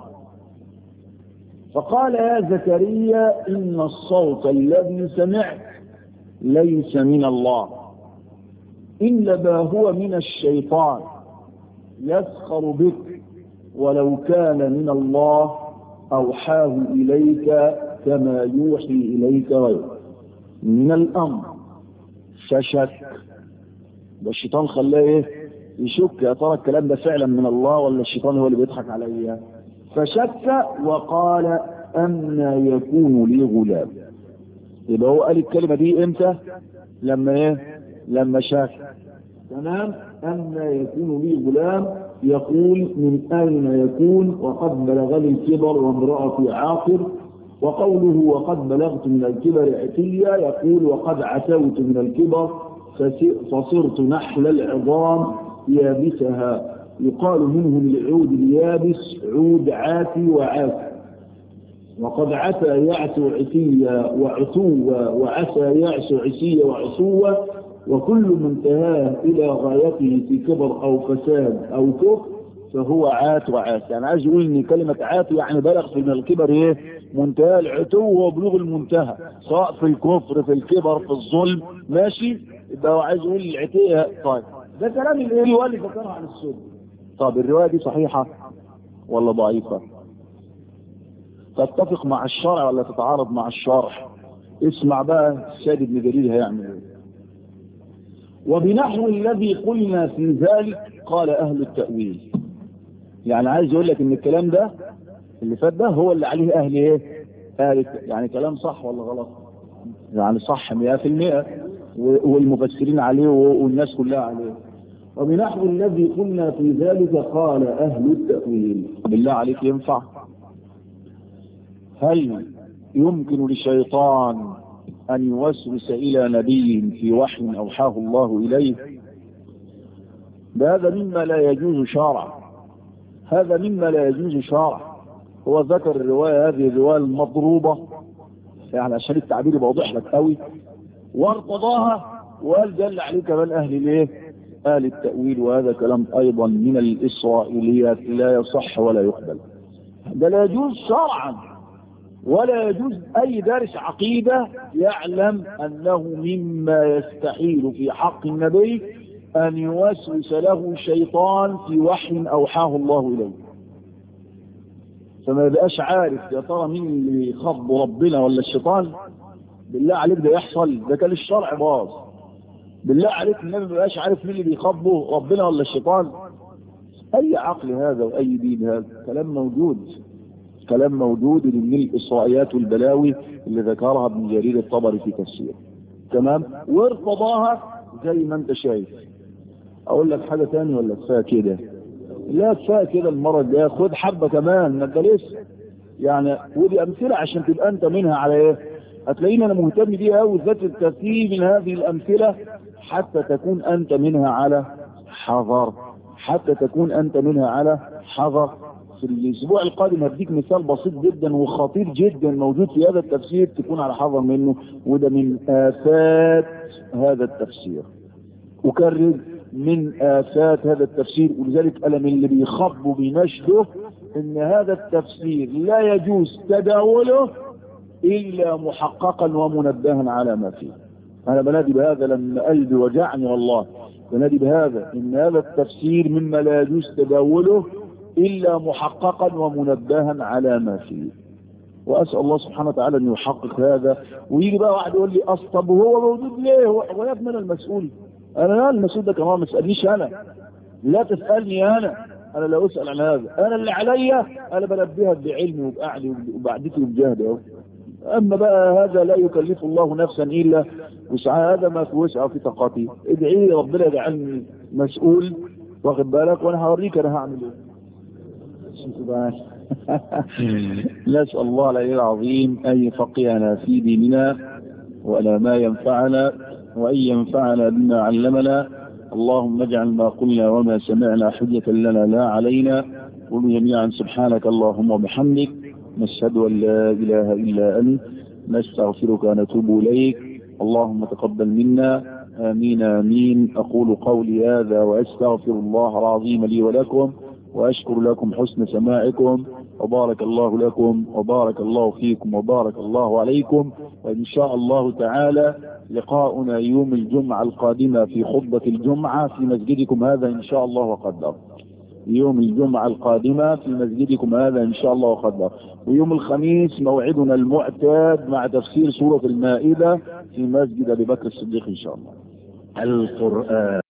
فقال يا زكريا إن الصوت الذي سمعت ليس من الله إنما هو من الشيطان يسخر بك ولو كان من الله أوحاه إليك كما يوحي إليك غيره من الأمر. فشك، ده الشيطان خلاه ايه يشك، يا ترى الكلام ده فعلا من الله ولا الشيطان هو اللي بيضحك عليا. فشك وقال أن يكون لي غلام. يبقى هو قال الكلمة دي امتى؟ لما ايه؟ لما شاف. تمام. أن يكون لي غلام يقول من أين يكون وقد بلغني الكبر وامرأتي عاقر، وقوله وقد بلغت من الكبر عتيا يقول وقد عتوت من الكبر فصرت نحل العظام يابسها، يقال منه للعود اليابس عود عاتي وعاتي. وقد عتى يعتو عتيا وعتوا وعسى يعسو عسيا وعسوا، وكل منتهاه إلى غايته في كبر أو فساد أو كفر فهو عات وعات. يعني عايز يقول إن كلمة عات يعني بلغ في من الكبر إيه؟ منتهى العتو وبلوغ المنتهى، سواء في الكفر في الكبر في الظلم، ماشي. يبقى هو عايز يقول العتية. طيب ده كلام الرواية اللي ذكرها عن السنة. طب الرواية دي صحيحة ولا ضعيفة؟ تتفق مع الشرع ولا تتعارض مع الشرع؟ اسمع بقى السيد ابن جرير هيعمل ايه. وبنحو الذي قلنا في ذلك قال أهل التأويل. يعني عايز يقول لك ان الكلام ده اللي فات ده هو اللي عليه أهل ايه؟ أهل يعني كلام صح ولا غلط؟ يعني صح مئة في المئة، والمفسرين عليه والناس كلها عليه. وبنحو الذي قلنا في ذلك قال أهل التأويل. بالله عليك ينفع؟ هل يمكن للشيطان أن يوسوس إلى نبي في وحي أوحاه الله إليه؟ هذا مما لا يجوز شرعا، هذا مما لا يجوز شرعا. هو ذكر الرواية هذه الرواية المضروبة يعني عشان التعبير يبقى واضح لك قوي، وارتضاها وقال دل عليه كمان أهل الايه؟ أهل التأويل. وهذا كلام أيضا من الإسرائيليات لا يصح ولا يقبل. ده لا يجوز شرعا، ولا يجوز أي دارس عقيدة يعلم أنه مما يستحيل في حق النبي أن يوسوس له شيطان في وحي أوحاه الله إليه. فما يبقاش عارف يا ترى مين اللي يخض ربنا ولا الشيطان. بالله عليك ده يحصل؟ ده كان الشرع باظ. بالله عليك النبي ما يبقاش عارف مين اللي بيخضه ربنا ولا الشيطان. أي عقل هذا وأي دين هذا؟ كلام موجود، كلام موجود من الإسرائيليات والبلاوي اللي ذكرها ابن جرير الطبري في تفسيره. تمام. وارتضاها زي ما انت شايف. اقول لك حاجة تاني ولا كفايه كده؟ لا كفايه كده. المرة الجايه خد حبة كمان ما انت لسه يعني. ودي امثلة عشان تبقى انت منها على ايه. هتلاقيني انا مهتم بيها قوي ذات الترتيب من هذه الامثلة حتى تكون انت منها على حذر، حتى تكون انت منها على حذر. في الاسبوع القادم هديك مثال بسيط جدا وخطير جدا موجود في هذا التفسير تكون على حذر منه، وده من آفات هذا التفسير. أكرر من آفات هذا التفسير. ولذلك أنا من اللي بيخبوا بنشده ان هذا التفسير لا يجوز تداوله إلا محققا ومنبها على ما فيه. أنا بنادي بهذا لما قلبي وجعني والله، بنادي بهذا إن هذا التفسير مما لا يجوز تداوله إلا محققا ومنبها على ما فيه. وأسأل الله سبحانه وتعالى أن يحقق هذا. ويجي بقى واحد يقول لي أصطب وهو موجود ليه؟ هو يا ابني أنا المسؤول، أنا لا المسؤول ده كمان، ما تسألنيش أنا، لا تسألني أنا، أنا لا أسأل عن هذا. أنا اللي عليا أنا بنبهك بعلمي وبقعدي وبعدتي وبجهدي. أما بقى هذا لا يكلف الله نفسا إلا وسعها، هذا ما في وسعه في طاقتي. ادعي لي ربنا يجعلني مسؤول، واخد بالك، وأنا هوريك أنا هعمل إيه. نسأل الله العلي العظيم أن يفقهنا في ديننا ولا ما ينفعنا، وأن ينفعنا بما علمنا. اللهم اجعل ما قلنا وما سمعنا حجة لنا لا علينا. قل جميعا سبحانك اللهم وبحمدك، نشهد أن لا إله إلا أنت، نستغفرك ونتوب إليك. اللهم تقبل منا، آمين آمين. أقول قولي هذا وأستغفر الله العظيم لي ولكم، وأشكر لكم حسن سماعكم، وبارك الله لكم وبارك الله فيكم وبارك الله عليكم. وإن شاء الله تعالى لقاؤنا يوم الجمعة القادمة في خطبة الجمعة في مسجدكم هذا إن شاء الله وقدر. يوم الجمعة القادمة في مسجدكم هذا إن شاء الله وقدر. ويوم الخميس موعدنا المعتاد مع تفسير سورة المائدة في مسجد أبي بكر الصديق إن شاء الله. القرآن